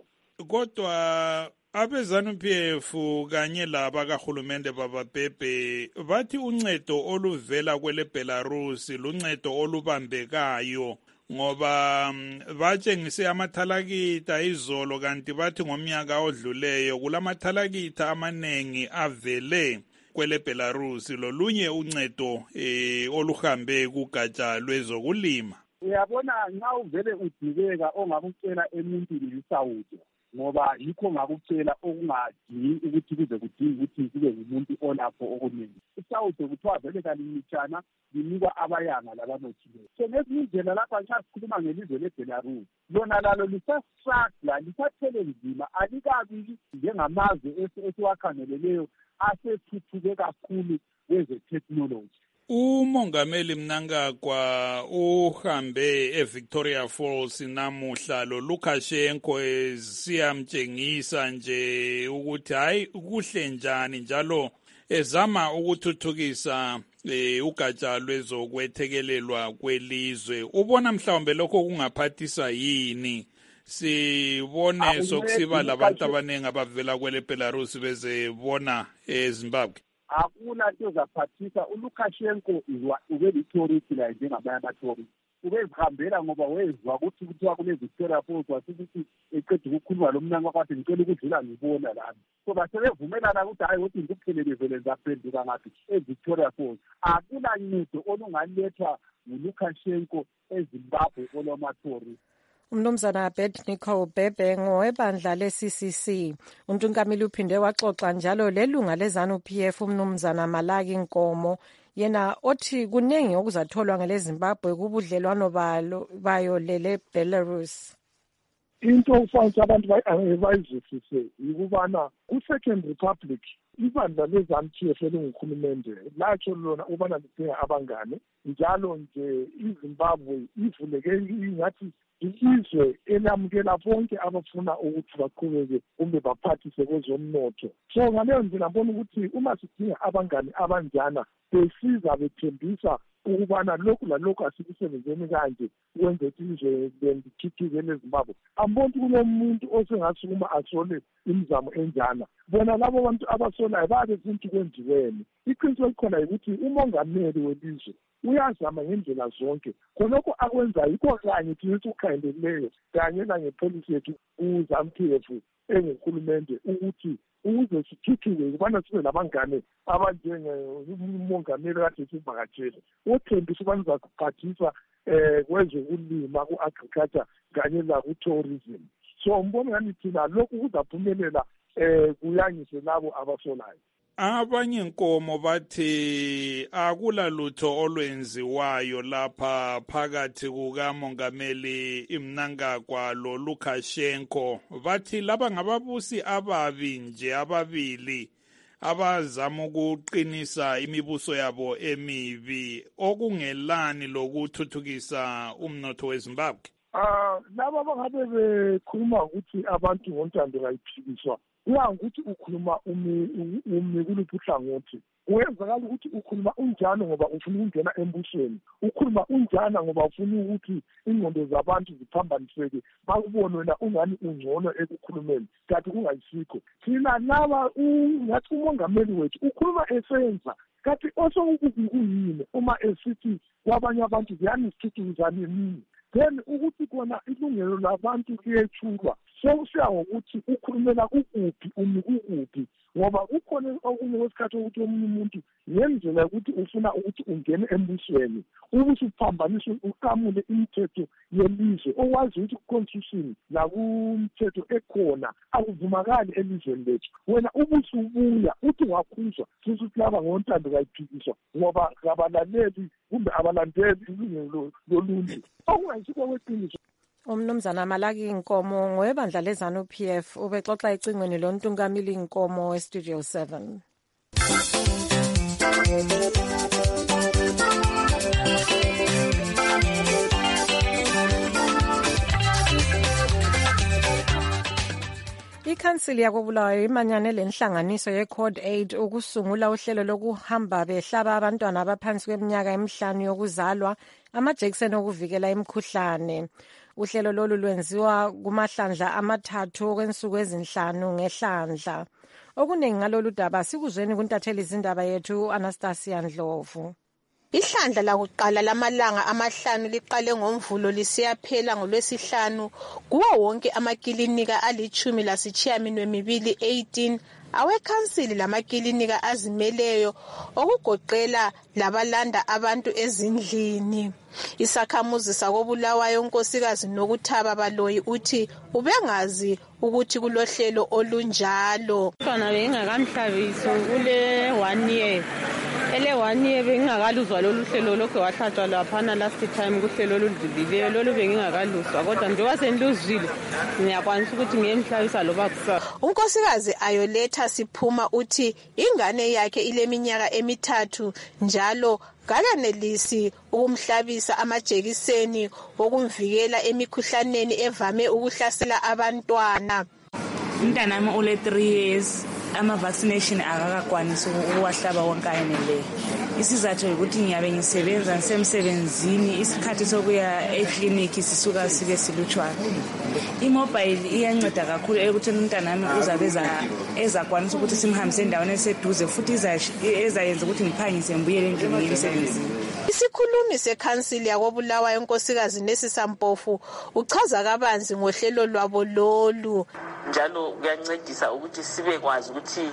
kodwa abe-ZANU-PF kanye laba kahulumende bababhebhe bathi uncedo oluvela kwele Belarus luncedo olubambekayo ngoba batshengise amathalakita izolo, kanti bathi ngomnyaka odluleyo kulamathalakita amaningi avele kwele Belarus lolunye uncedo oluhambe kugatsha lwezokulima. Uyabona nxa uvele udibeka ongakucela emuntwini yisawudo, ngoba yikho ngakutshela okungadingi ukuthi kuze kudinge ukuthi kube ngumuntu olapho okuningi. Isawudo kuthiwa vele kalimishana linikwa abayanga labanothileyo. So ngezinye indlela lapha nxa sikhuluma ngelizwe leBelarus, lona lalo lisastruggle, lisathele nzima, alikabi njengamazwe esiwakhangeleleyo asethuthuke kakhulu kweze-technology. Umongameli Mnangagwa uhambe eVictoria Falls namuhla loLukashenko siyamtshengisa nje ukuthi hayi kuhle njani, njalo ezama ukuthuthukisa ugatsha lwezokwethekelelwa kwelizwe. Ubona mhlawumbe lokho kungaphathisa yini? Sibone sokusiba labantu abaningi abavela kwele Belarus bezebona eZimbabwe. Akula nto zaphathisa. uLukashenko ubelithorist la njengabanye amathorist. Ubezihambela ngoba wezwa ukuthi kuthiwa kule-Victoria Falls, wasithi eqeda ukukhuluma lo mnanga kwathi ngicela ukudlula ngibona lami. So basebevumelana ukuthi hayi ukuthi ngikuphelele vele ngizaphenduka ngaphi eVictoria Falls. Akula ncedo olungalethwa nguLukashenko eZimbabwe olwamathorist. Umnumzana Abednego Bhebhengo webandla le-CCC. uNtungamili uphinde waxoxa njalo lelunga le-ZANU-PF umnumzana Malaki Nkomo, yena othi kuningi okuzatholwa ngele-Zimbabwe kubudlelwano bayo lele-Belarus. Into ufanele abantu bayizwisise yikubana ku-Second Republic ibandla le-ZANU-PF elinguhulumende latsho lona ubana lidinga abangane, njalo nje iZimbabwe ivuleke ingathi ilizwe elamukela bonke abafuna ukuthi baqhubeke kumbe baphathise kwezomnotho. So ngaleyo ndlela ngibona ukuthi uma sidinga abangane abanjana besiza bethembisa ukubana lokhu lalokhu asikusebenzeni kanje ukwenza ukuthi izwe likhithike leZimbabwe, amboni kulo muntu osengasukuma asole imizamo enjana. Bona labo bantu abasolayo babe zinto kwenziweni. Iqiniso likhona ukuthi umongameli welizwe uyazama ngendlela zonke khonokho akwenza yikho kanye thina ukukhangeleleyo kanye nangepolisi yethu uZANU-PF enguhulumende ukuthi ukuze sithuthuke kubana sibe labangane abanjengomongameli kade sivakatshele othembisa ukubana uzakuphathisa kwezokulima ku-agriculture kanye laku-tourism. So ngibona ngani thina lokhu kuzaphumelela kuyangise labo abasolayo. Abanye inkomo bathi akula lutho olwenziwayo lapha phakathi kukamongameli Mnangagwa loLukashenko. Bathi laba ngababusi ababi nje ababili abazama ukuqinisa imibuso yabo emibi okungelani lokuthuthukisa umnotho weZimbabwe. Laba bangabe bekhuluma ukuthi abantu ngontando bayiphikiswa, kuya ukuthi ukhuluma umi kuluphi uhlangothi. Kuyenzakala ukuthi ukhuluma unjalo ngoba ufuna ukungena embusweni, ukhuluma unjalo ngoba ufuna ukuthi ingqondo zabantu ziphambaniseke bakubone wena ungani ungcono ekukhulumeni, kanti kungayisikho. Thina laba ngathi umongameli wethu ukhuluma esenza, kanti osokukubi kuyini uma esithi kwabanye abantu ziyanisithuthukizani nini, then ukuthi kona ilungelo labantu liyethulwa. Sokusiya ngokuthi ukhulumela kukuphi umi kukuphi, ngoba kukhona okunye kwesikhathi ukuthi omunye umuntu ngendlela yokuthi ufuna ukuthi ungene embusweni ukuthi uphambanise uqamule imithetho yelizwe okwazi ukuthi ku-constitution nakumthetho ekhona akuvumakali elizweni lethu. Wena ubusi ubuya uthi wakhuzwa futhi ukuthi laba ngontando kayiphikiswa ngoba kabalaleli kumbe abalandeli ilungelo loluntu okungayisikho kweqiniso. Umnumzana Malaki Nkomo ngowebandla le-ZANU-PF ubexoxa ecingweni loNtungamili Nkomo weStudio 7. Ikhansili yakobulawayo imanyane lenhlanganiso ye-Code Aid ukusungula uhlelo lokuhamba behlaba abantwana abaphansi kweminyaka emihlanu yokuzalwa amajekiseni okuvikela imikhuhlane. uhlelo lolu lwenziwa kumahlandla amathathu okwensuku ezinhlanu ngehlandla. Okuningi ngalolu daba sikuzweni kuntatheli izindaba yethu Anastasia Ndlovu. Ihlandla lakuqala lamalanga amahlanu liqale ngoMvulo lisiyaphela ngoLwesihlanu kuwo wonke amakilinika ali-18 awekhansili lamakilinika azimeleyo okugoqela labalanda abantu ezindlini. Isakhamuzi sakoBulawayo unkosikazi Nokuthaba Baloyi uthi ubengazi ukuthi kulohlelo olunjalo. Mntwana bengakamhlabisi kule 1 year. Ele 1 year bengingakaluzwa lolu hlelo lokho wahlatshwa laphana last time kuhlelo oludlulileyo lolu bengingakaluzwa kodwa njengoba seniluzwile ngiyakwanisa ukuthi ngiyemhlabisa loba kusasa. Unkosikazi Ayoletha Siphuma uthi ingane yakhe ileminyaka emithathu njalo kakanelisi ukumhlabisa amajekiseni okumvikela emikhuhlaneni evame ukuhlasela abantwana. Umntanami ule 3 years ama-vaccination akakakwanisi ukuwahlaba wonke ayeneleyo. Isizathu ukuthi ngiyabe ngisebenza ngisemsebenzini isikhathi sokuya ekliniki sisuka sibe silutshwana. Imobile iyanceda kakhulu ekutheni umntanami uzabe ezakwanisa ukuthi simhambise endaweni eseduze futhi ezayenza ukuthi ngiphangise ngibuyele endlini emsebenzini. Isikhulumi sekhansili yakoBulawayo unkosikazi Nesisa Mpofu uchaza kabanzi ngohlelo lwabo lolu. Njalo kuyancedisa ukuthi sibe kwazi ukuthi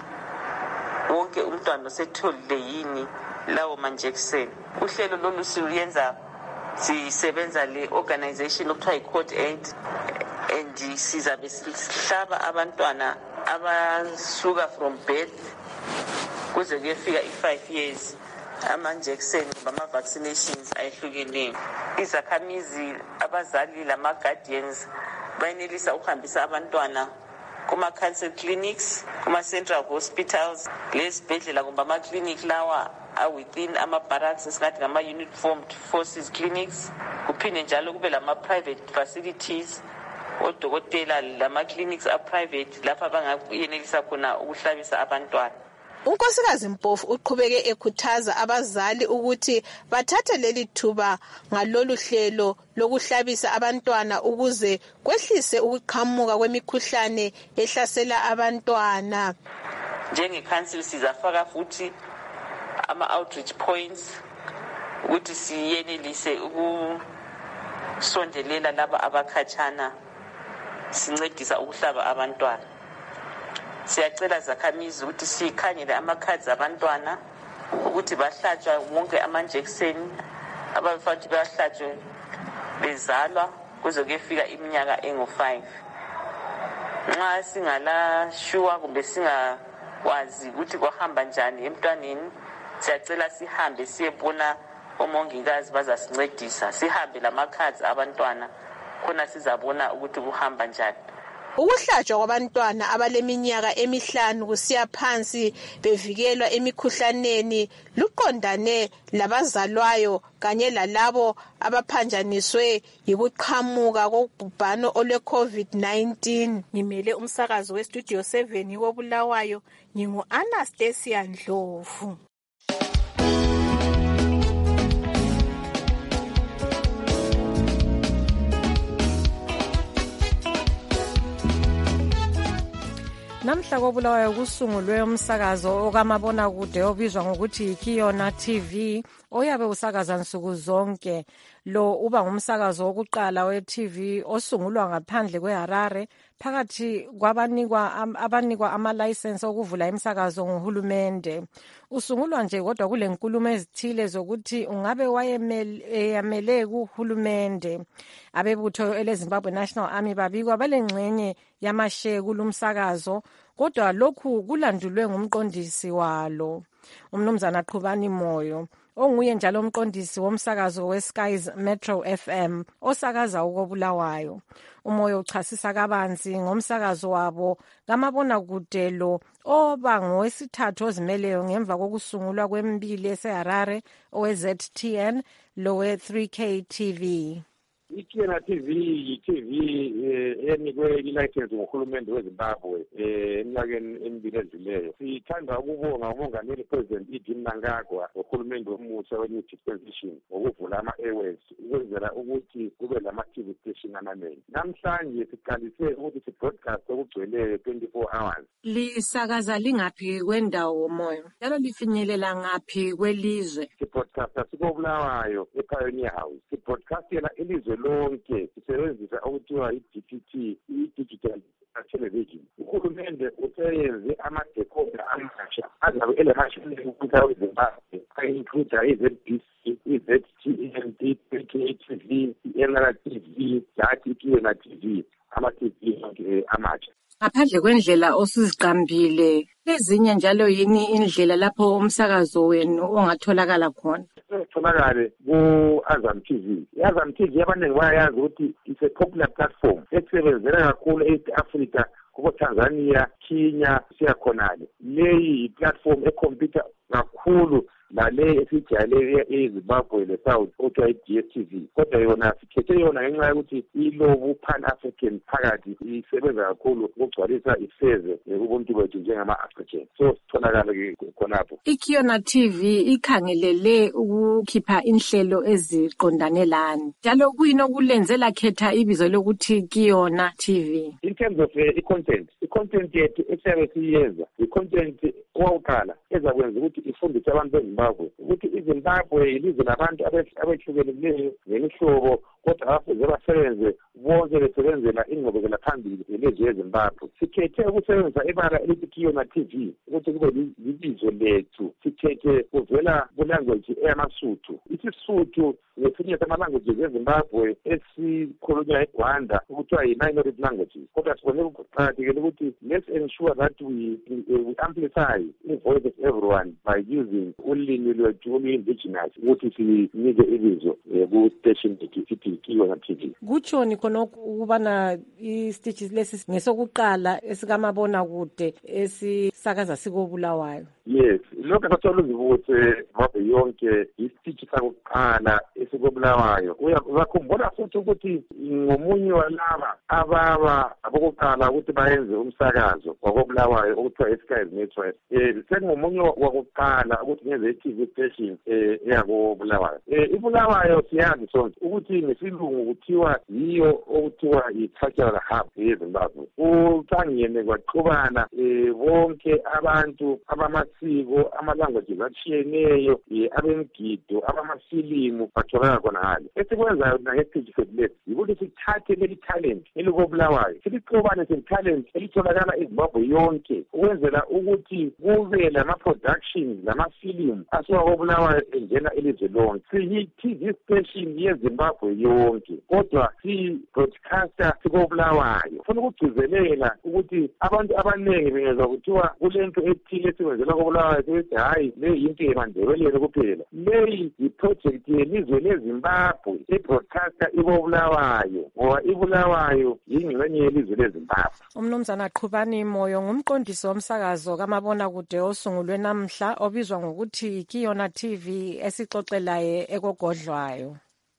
wonke umntwana osetholile yini lawo manjekiseni. Uhlelo lolu siyenza sisebenza le organization okuthiwa i-Code 8 and sizabe sihlaba abantwana abasuka from birth kuze kuyefika i-5 years amanjekiseni bama-vaccinations ayehlukeneyo. Izakhamizi, abazali lama-guardians bayenelisa ukuhambisa abantwana kuma-council clinics, kuma-central hospitals, lezibhedlela kumbe ama-clinic lawa within ama-barracks esingathi ngama-uniformed forces clinics. Kuphinde njalo kube lama-private facilities, odokotela lama-clinics a-private lapha bangayenelisa khona ukuhlabisa abantwana. Unkosikazi Mpofu uqhubeke ekhuthaza abazali ukuthi bathathe leli thuba ngalolu hlelo lokuhlabisa abantwana ukuze kwehlise ukuqhamuka kwemikhuhlane ehlasela abantwana. Njenge-council sizafaka futhi ama-outreach points ukuthi siyenelise ukusondelela laba abakhatshana sincedisa ukuhlaba abantwana. Siyacela zakhamizi ukuthi sikhangele amakhadi abantwana ukuthi bahlatshwa wonke amanjekiseni abafanele bahlatshwe bezalwa kuze kuyefika iminyaka engu5. Nxa singalashuwa kumbe singakwazi ukuthi kwahamba njani emntwaneni siyacela sihambe siyebona omongikazi bazasincedisa sihambe lamakhadi abantwana khona sizabona ukuthi kuhamba njani. Ukuhlatshwa kwabantwana abaleminyaka emihlanu kusiya phansi bevikelwa emikhuhlaneni luqondane labazalwayo kanye lalabo abaphanjaniswe yikuqhamuka kobhubhano olwe-COVID-19. Ngimele umsakazo westudio 7 woBulawayo ngingu-Anastasia Ndlovu. Namhla koBulawayo kusungulwe umsakazo okamabonakude obizwa ngokuthi yiKiona TV oyabe usakaza nsuku zonke. Lo uba ngumsakazo wokuqala we-TV osungulwa ngaphandle kweHarare phakathi kwabanikwa ama-license okuvula imisakazo nguhulumende. Usungulwa nje kodwa kule nkulumo ezithile zokuthi ungabe wayemele kuhulumende. Abebutho eleZimbabwe National Army babikwa balengxenye yamashe kulumsakazo kodwa lokhu kulandulwe ngumqondisi walo uMnumzana Qhubani Moyo onguye njalo umqondisi womsakazo weSky's Metro FM osakaza ukoBulawayo. Umoyo uchasisa kabanzi ngomsakazo wabo kamabonakude lo oba ngowesithathu ozimeleyo ngemva kokusungulwa kwembili eseHarare owe-ZTN lo we-3K TV. iKiona TV yi-TV enikwe ilicense nguhulumende weZimbabwe eminyakeni emibili edluleyo. Sithanda ukubonga umongameli President Idi Mnangagwa uhulumende omusha we-new dispensation ngokuvula ama-airways ukwenzela ukuthi kube lama-TV station amanengi. Namhlanje siqalise ukuthi si-broadcast okugcweleyo 24 hours. Lisakaza lingaphi kwendawo moyo njalo lifinyelela ngaphi kwelizwe? Si-broadcasta sikoBulawayo ePioneer House. Si-broadcastela ilizwe lonke sisebenzisa okuthiwa i-DTT, i-digital television. Uhulumende useyenze ama-decoder amasha azabe elamashini ukukhutha weZimbabwe ayincluda i-ZBC, i-ZTM, i-KTV, i-NRTV, lathi iKiona TV, ama-TV amatsha. Ngaphandle kwendlela osuziqambile, ezinye njalo yini indlela lapho umsakazo wenu ongatholakala khona? Tholakale ku-Azam TV. I-Azam TV abaningi bayayazi ukuthi it's a popular platform esebenzela kakhulu e-East Africa, kubo Tanzania, Kenya, siyakhonale. Leyi i-platform ekhompyutha kakhulu nale esijayele eZimbabwe le-South okuthiwa i-DSTV. Kodwa yona sikhethe yona ngenxa yokuthi ilobu pan-African phakathi isebenza kakhulu ukugcwalisa iseze kubuntu bethu njengama-African. So sitholakale khonapho. iKiona TV ikhangelele ukukhipha inhlelo eziqondane lani. Njalo kuyini okulenzela khetha ibizo lokuthi Kiona TV? In terms of i-content yethu esiyabe siyenza, i-content owakuqala ezakwenza ukuthi ifundise abantu beZimbabwe ukuthi iZimbabwe ilizwe labantu abehlukeleyo ngemihlobo, kodwa abafuze basebenze bonke besebenzela ingqubekela phambili yelizwe yeZimbabwe. Sikhethe ukusebenzisa ibala elithi Kiona TV ukuthi kube libizo lethu. Sikhethe kuvela kulanguage eyamaSuthu. IsiSuthu ngesinye sama-languages eZimbabwe esikhulunywa eGwanda ukuthiwa yi-minority languages. Kodwa sibone kuqakathekile ukuthi let's ensure that we amplify the voice of everyone by using ulimi lwethu olu-indigenous ukuthi sinike ibizo ku-station sithi Kiona TV. Kutshoni khonokho ukubana isiteshi lesi ngesokuqala esikamabona kude esisakaza sikoBulawayo? Yes, lokho akathola uzibuthe Zimbabwe yonke isiteshi sakuqala esikoBulawayo. Uyakhumbula futhi ukuthi ngomunye walaba ababa abokuqala ukuthi bayenze umsakazo wakoBulawayo okuthiwa iSky Network. Sengomunye wakuqala ukuthi ngenze i-TV station eyakoBulawayo. iBulawayo siyazi sonke ukuthi ngesilungu kuthiwa yiyo okuthiwa yi-cultural hub yeZimbabwe. Uthangene kwaxubana bonke abantu abamasiko, ama-languages atshiyeneyo, abemgido, abamafilimu batholakala khonale. Esikwenzayo nangesiteshi sethu lesi yikuthi sithathe leli talent elikoBulawayo silixubane talent elitholakala eZimbabwe yonke ukwenzela ukuthi kube lama-productions lamafilimu asuka koBulawayo engena elizwe lonke. Siyi-TV station yeZimbabwe yonke kodwa si-broadcaster sikoBulawayo. Ufuna ukugcizelela ukuthi abantu abaningi bengezwa kuthiwa kulento ethile esikwenzela koBulawayo ukuthi hayi le yinto yemandebeleni kuphela. Leyi yi-project yelizwe leZimbabwe i-broadcaster ikoBulawayo ngoba iBulawayo yingxenye yelizwe leZimbabwe. Umnumzana Qhubani Moyo ngumqondisi womsakazo kamabona kude osungulwe namhla obizwa ngokuthi Kiona TV esixoxelaye ekogodlwayo.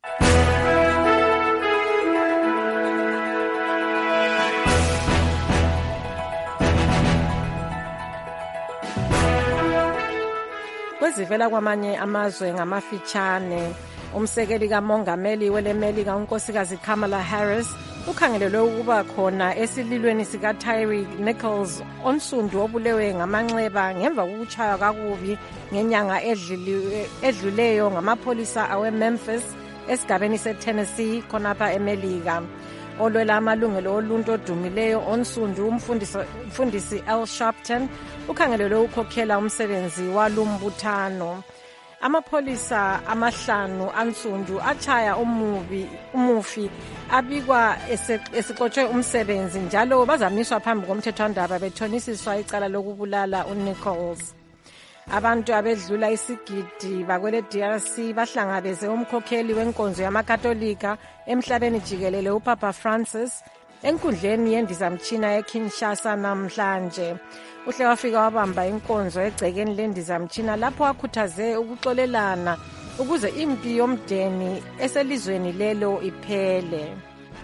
Kwezivela kwamanye amazwe ngamafitshane, umsekeli kamongameli welemelika unkosikazi Kamala Harris ukhangelelwe ukuba khona esililweni sikaTyre Nichols onsundu obulewe ngamanxeba ngemva kokuchaywa kakubi ngenyanga edluleyo ngamapholisa aweMemphis esigabeni seTennessee khonapha emelika. Olwela amalungelo oluntu odumileyo onsundu umfundisi Al Sharpton ukhangelelwe ukukhokhela umsebenzi walumbuthano. Amapholisa amahlanu ansundu achaya umufi abikwa esixotshwe umsebenzi njalo bazamiswa phambi komthethwandaba bethonisiswa icala lokubulala uNichols. Abantu abedlula isigidi bakwele DRC bahlangabeze umkhokheli wenkonzo yamakatolika emhlabeni jikelele uPapa Francis enkundleni yendizamtshina eKinshasa namhlanje. Uhle wafika wabamba inkonzo egcekeni lendizamtshina lapho akhuthaze ukuxolelana ukuze impi yomdeni eselizweni lelo iphele.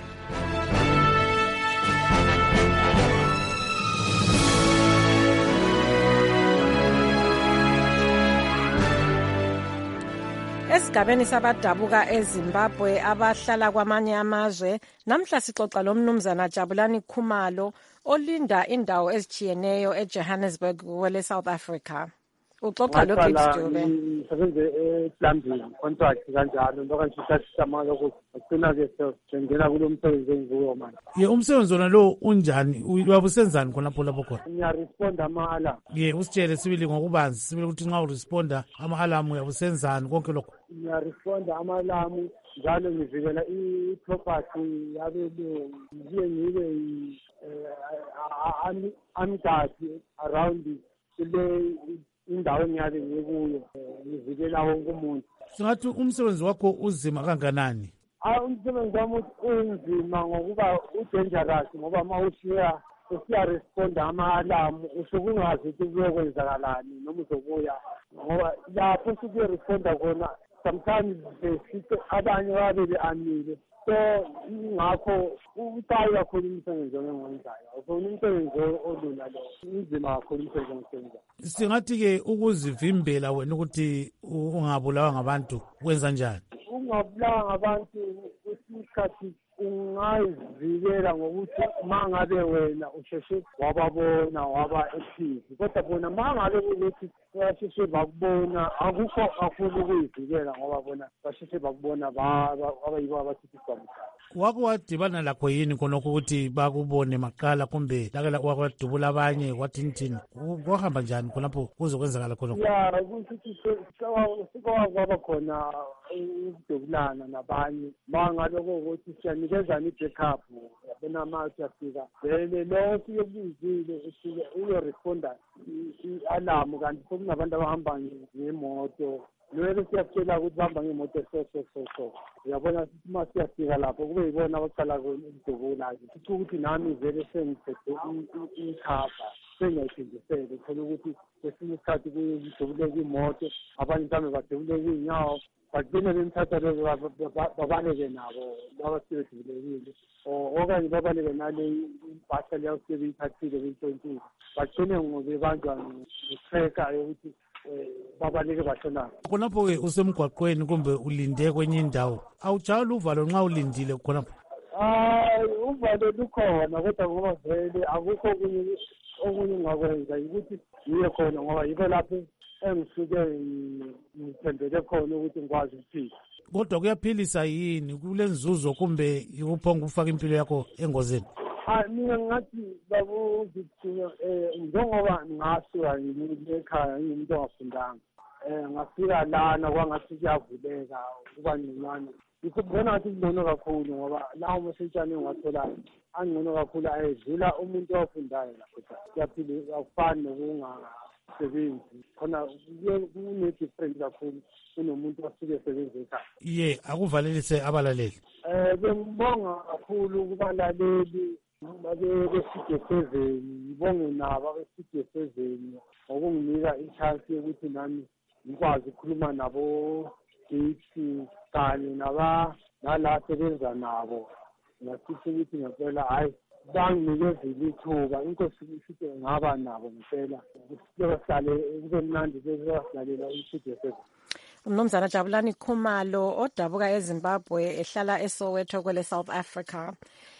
Esigabeni sabadabuka eZimbabwe abahlala kwamanye amazwe, namhla sixoxa lomnumzana Jabulani Khumalo olinda indawo ezijiyeneyo eJohannesburg kwele South Africa. Uxoxa loKate Dube. Ngisebenze eplambing contract kanjalo ndoka ngishashisa manje ukugcina ke sengena kulo msebenzi engiwo manje. Umsebenzi wona lo unjani? Uyabusenzani khonapho lapho khona? Ngiyaresponda ama-alarm. Usitshele sibili ngokubanzi sibili ukuthi nxa uresponda ama-alarm uyabusenzani konke lokho? Ngiyaresponda ama-alarm njalo ngivikela i-property yabelungu. Ngibe amgadi around kule indawo engiyabe ngikuyo ngivikela wonke umuntu. Singathi umsebenzi wakho uzima kanganani? Umsebenzi wami unzima ngokuba udangerous ngoba uma usiyaresponda ama-alarm usuke ungazi ukuthi kuyokwenzakalani noma uzobuya ngoba lapho usukuyeresponda khona sometimes abanye babe be-anile. So ngakho ucayi kakhulu umsebenzi ongenzayo awufuni umsebenzi olula lo unzima kakhulu umsebenzi ongisebenzayo. Singathi-ke ukuzivimbela wena ukuthi ungabulawa ngabantu kwenza njani? Ungabulawa ngabantu kwesinye isikhathi ungazivikela ngokuthi uma ngabe wena usheshe wababona waba-active kodwa bona uma ngabe kukuthi basheshe bakubona akukho kakhulu ukuyivikela ngoba bona basheshe bakubona abayibo abathithisa. Wake wadibana lakho yini khonokho ukuthi bakubone maqala kumbe lake wakwadubula abanye kwathini kwahamba njani khonapho kuzokwenzakala khonokho? Ya ukuthi sikakwaba khona ukudubulana nabanye uma ngabe kuwukuthi siyanikezana i-backup yabona uma siyafika vele lo siyokuzile usuke uyoresponda i-alarm kanti sokunabantu abahamba ngemoto lelo siyakutshela ukuthi bahamba ngemoto so uyabona sithi uma siyafika lapho kube yibona abaqala ukudubula-ke kutho ukuthi nami vele sengiphethe ikhava sengiyayithindisele uthole ukuthi kwesinye isikhathi kudubuleka imoto abanye mhlawumbe badubuleka iy'nyawo bagcine bemthatha lezo babaleke nabo abasebedubulekile okanye babaleke nale impahla leyo suke beyithathile beyintshontshile bagcine bebanjwa ngetreka yokuthi babaleke bashonana. Khonapho-ke usemgwaqweni kumbe ulinde kwenye indawo awujayeli uvalo nxa ulindile khonapho? Uvalo lukhona kodwa ngoba vele akukho okunye ngingakwenza ukuthi ngiye khona ngoba yikho lapho engisuke ngithembele khona ukuthi ngikwazi ukuphila. Kodwa kuyaphilisa yini? Kule nzuzo kumbe ukuphonga ukufaka impilo yakho engozini? Mina ngathi babuzithiyo njengoba ngasuka ekhaya ngimuntu ongafundanga ngafika lana kwangathi kuyavuleka kuba ngconywana ngibona ngathi kungcono kakhulu ngoba lawo masentshane engiwatholayo angcono kakhulu ayedlula umuntu ofundayo lapho kuyaphila akufani nokungasebenzi khona kune-different kakhulu kunomuntu osuke esebenza ekhaya. Akuvalelise abalaleli. Bengibonga kakhulu kubalaleli beStudio 7 ngibonge nabo beStudio 7 ngokunginika i-chance yokuthi nami ngikwazi ukukhuluma nabo Gate kanye nala sebenza nabo ngasithi ukuthi ngempela hayi banginikeza ithuba inkosi isithi ngaba nabo ngempela sihlale kube mnandi besilalela iStudio 7. Umnumzana Jabulani Khumalo odabuka eZimbabwe ehlala eSoweto kwele South Africa.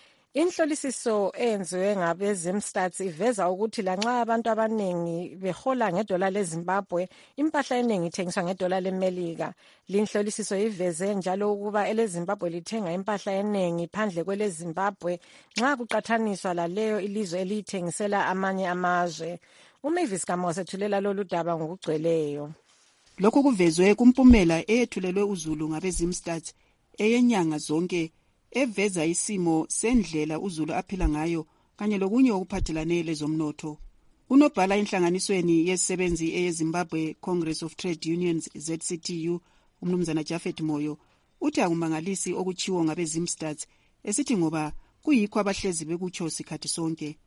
Inhlolisiso eyenziwe ngabeZimstats iveza ukuthi lanxa abantu abaningi behola ngedola leZimbabwe, impahla eningi ithengiswa ngedola leMelika. Linhlolisiso iveze njalo ukuba eleZimbabwe lithenga impahla eningi phandle kweleZimbabwe nxa kuqathaniswa laleyo ilizwe eliyithengisela amanye amazwe. uMavis Kamosa ethulela lolu daba ngokugcweleyo. Lokhu kuvezwe kumpumela eyethulelwe uZulu ngabeZimstats eyenyanga zonke eveza isimo sendlela uZulu aphila ngayo kanye lokunye okuphathelane lezomnotho. Unobhala enhlanganisweni yezisebenzi eyeZimbabwe Congress of Trade Unions ZCTU umnumzana Jafet Moyo uthi akumangalisi okuchiwo ngabeZimstats esithi ngoba kuyikho abahlezi bekutsho sikhathi sonke.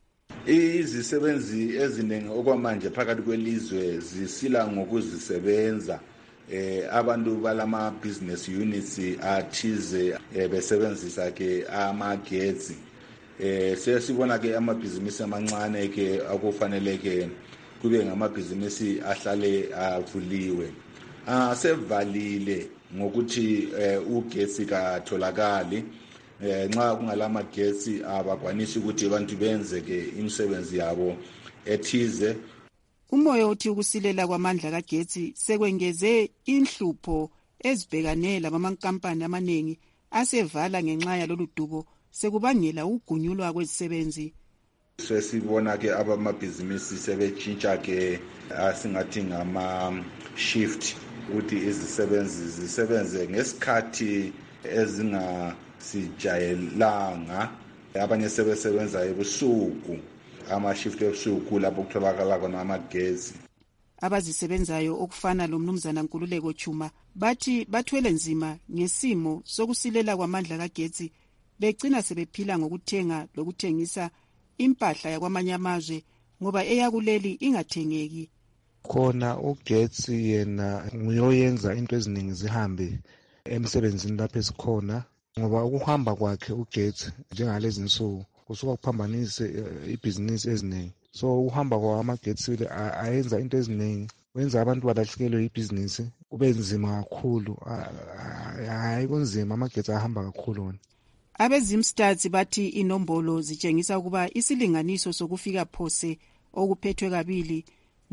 Izisebenzi eziningi okwamanje phakathi kwelizwe zisila ngokuzisebenza abantu balama business units athize besebenzisa ke amagetsi sesibona ke amabhizinisi amancane ke akufanele ke kube ngamabhizinisi ahlale avuliwe sevalile ngokuthi ugetsi katholakali nxa kungalama getsi abakwanisi ukuthi abantu benze ke imisebenzi yabo ethize. Umoya uthi ukusilela kwamandla kagetsi sekwengeze inhlupho ezibhekane lamankampani amaningi asevala ngenxa yalolu dubo sekubangela ukugunyulwa kwezisebenzi. Sesibona ke abamabhizinisi sebetshintsha ke asingathi ngama shift ukuthi izisebenzi zisebenze ngesikhathi ezingasijayelanga, abanye sebesebenza ebusuku ama-shift ebusuku lapho kutholakala khona amagesi. Abazisebenzayo okufana lomnumzana Nkululeko Chuma bathi bathwele nzima ngesimo sokusilela kwamandla kagetsi begcina sebephila ngokuthenga lokuthengisa impahla yakwamanye amazwe ngoba eyakuleli ingathengeki. Khona ugetsi yena nguyoyenza into eziningi zihambe emsebenzini lapho esikhona, ngoba ukuhamba kwakhe ugetsi njengalezi insuku kusuka kuphambanise ibhizinisi eziningi. So ukuhamba kwamagetsi ayenza into eziningi, wenza abantu balahlekelwe ibhizinisi kube nzima kakhulu. Hayi kunzima, amagetsi ahamba kakhulu wona. Abezimstats bathi inombolo zitshengisa ukuba isilinganiso sokufika phose okuphethwe kabili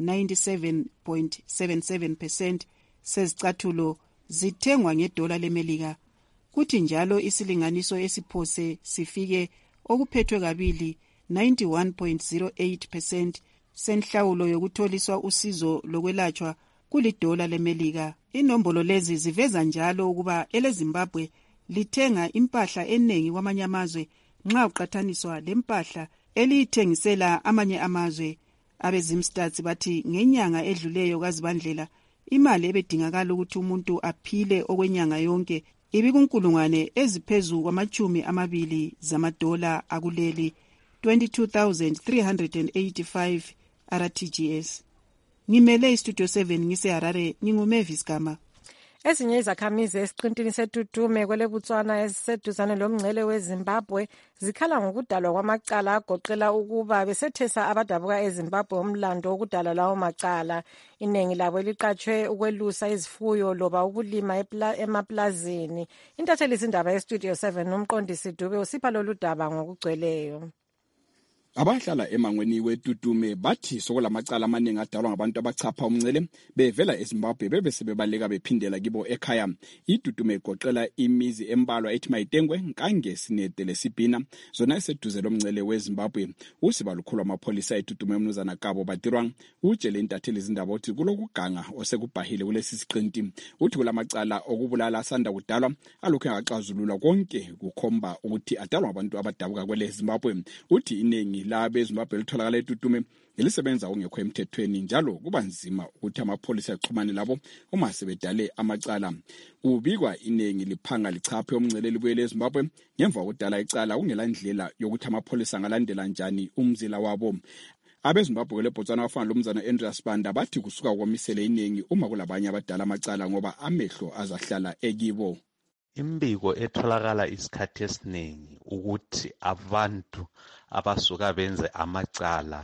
97.77% sezicathulo zithengwa ngedola leMelika, kuthi njalo isilinganiso esiphose sifike okuphethwe kabili 91.08% senhlawulo yokutholiswa usizo lokwelatshwa kulidola leMelika. Inombolo lezi ziveza njalo ukuba eleZimbabwe lithenga impahla eningi kwamanye amazwe nxa uqathaniswa lempahla eliyithengisela amanye amazwe. Abezimstats bathi ngenyanga edluleyo kaZibandlela imali ebedingakala ukuthi umuntu aphile okwenyanga yonke ibikunkulungwane eziphezulu kwama-20 zamadola akuleli, 22,385 RTGS. Ngimele istudio 7 ngiseHarare, nginguMavis Gama. Ezinye izakhamizi esiqintini seTutume kweleBotswana eziseduzane lomngcele weZimbabwe zikhala ngokudalwa kwamacala agoqela ukuba besethesa abadabuka eZimbabwe umlando wokudala lawo macala. Iningi labo liqatshwe ukwelusa izifuyo loba ukulima emaplazini. Intatheli izindaba yestudio 7 umqondisi Dube usipha lolu daba ngokugcweleyo. Abahlala emangweni weTutume bathi sokulamacala amaningi adalwa ngabantu abachapha umngcele bevela eZimbabwe bebesebebaleka bephindela kibo ekhaya. iTutume igoqela imizi embalwa ethi Mayitengwe, Nkange, Sinete leSibhina, zona eseduze lomngcele weZimbabwe. Usiba lukhulu amapholisa eTutume umnumzana Kabo Badirwang utshele intatheli izindaba uthi kulokuganga osekubhahile kulesi siqinti. Uthi kulamacala okubulala asanda kudalwa alokhu angaqazululwa konke kukhomba ukuthi adalwa ngabantu abadabuka kweleZimbabwe. Uthi iningi labe eZimbabwe litholakala eTutume elisebenza ongekho emthethweni, njalo kuba nzima ukuthi amapholisa axhumane labo uma sebedale amacala. Ubikwa iningi liphanga lichaphe umngcele libuyele eZimbabwe ngemva kokudala icala kungela ndlela yokuthi amapholisa angalandela njani umzila wabo. AbeZimbabwe kweleBotswana abafana lomzana Andreas Banda bathi kusuka komisele iningi uma kulabanye abadala amacala ngoba amehlo azahlala ekibo. Imbiko etholakala isikhathi esiningi ukuthi abantu abasuka benze amacala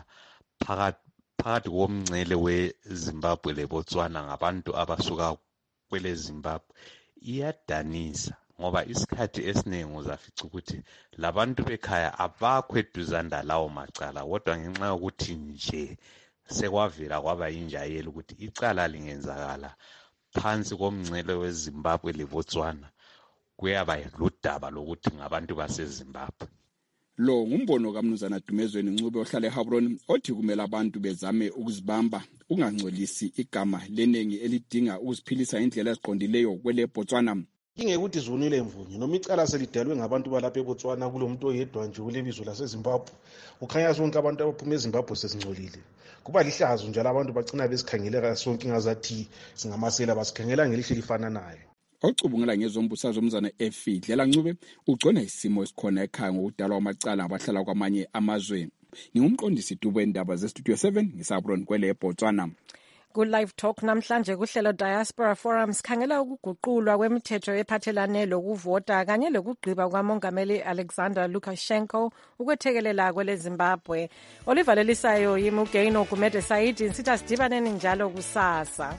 phakathi komngcele weZimbabwe leBotswana ngabantu abasuka kwele Zimbabwe iyadanisa, ngoba isikhathi esiningi uzafica ukuthi labantu bekhaya abakho eduzane lawo macala, kodwa ngenxa yokuthi nje sekwavela kwaba yinjayelo ukuthi icala lingenzakala phansi komngcele weZimbabwe leBotswana, kuyaba ludaba lokuthi ngabantu baseZimbabwe. Lo ngumbono kaMnumzana Dumezweni Ncube ohlala eHabron othi kumele abantu bezame ukuzibamba ungangcolisi igama lenengi elidinga ukuziphilisa indlela eziqondileyo kweleBotswana. Ingekuthi izunile imvunye noma icala selidalwe ngabantu balapha eBotswana kulomuntu oyedwa nje kulebizo laseZimbabwe. Ukhanya sonke abantu abaphuma eZimbabwe sesingcolile. Kuba lihlazo njalo abantu bagcina besikhangeleka sonke ingazathi singamasela basikhangela ngelihle lifananayo. Ocubungela ngezombusa zomzana Dlela Ncube ugcona isimo esikhona ekhaya ngokudalwa amacala abahlala kwamanye amazwe. Ngingumqondisi Dube indaba zestudio 7 ngisaBron kweleBotswana. Ku-Live Talk namhlanje kuhlelo Diaspora Forum sikhangela ukuguqulwa kwemithetho ephathelane lokuvota kanye lokugqiba kwamongameli Alexander Lukashenko ukwethekelela kwele Zimbabwe. Olivalelisayo yiMugeno Gumede Saidi sitha sidibaneni njalo kusasa.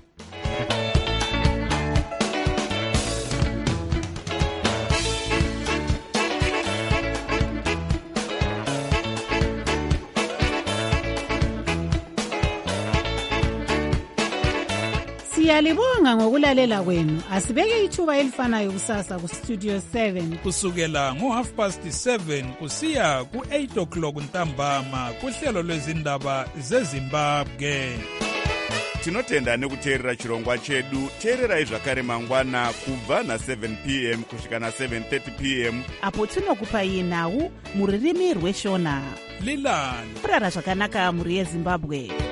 Siyalibonga ngokulalela kwenu. Asibeke ithuba elifanayo kusasa ku Studio 7 kusukela ngo7:30 kusiya ku8:00 ntambama kuhlelo lwezindaba zeZimbabwe. Tinotenda nekuteerera chirongwa chedu. Teererai zvakare mangwana kubva na7 p.m. kusvika na7:30 p.m. apo tinokupai nhau muririmi rweshona. Lilani kurara zvakanaka mhuri yeZimbabwe.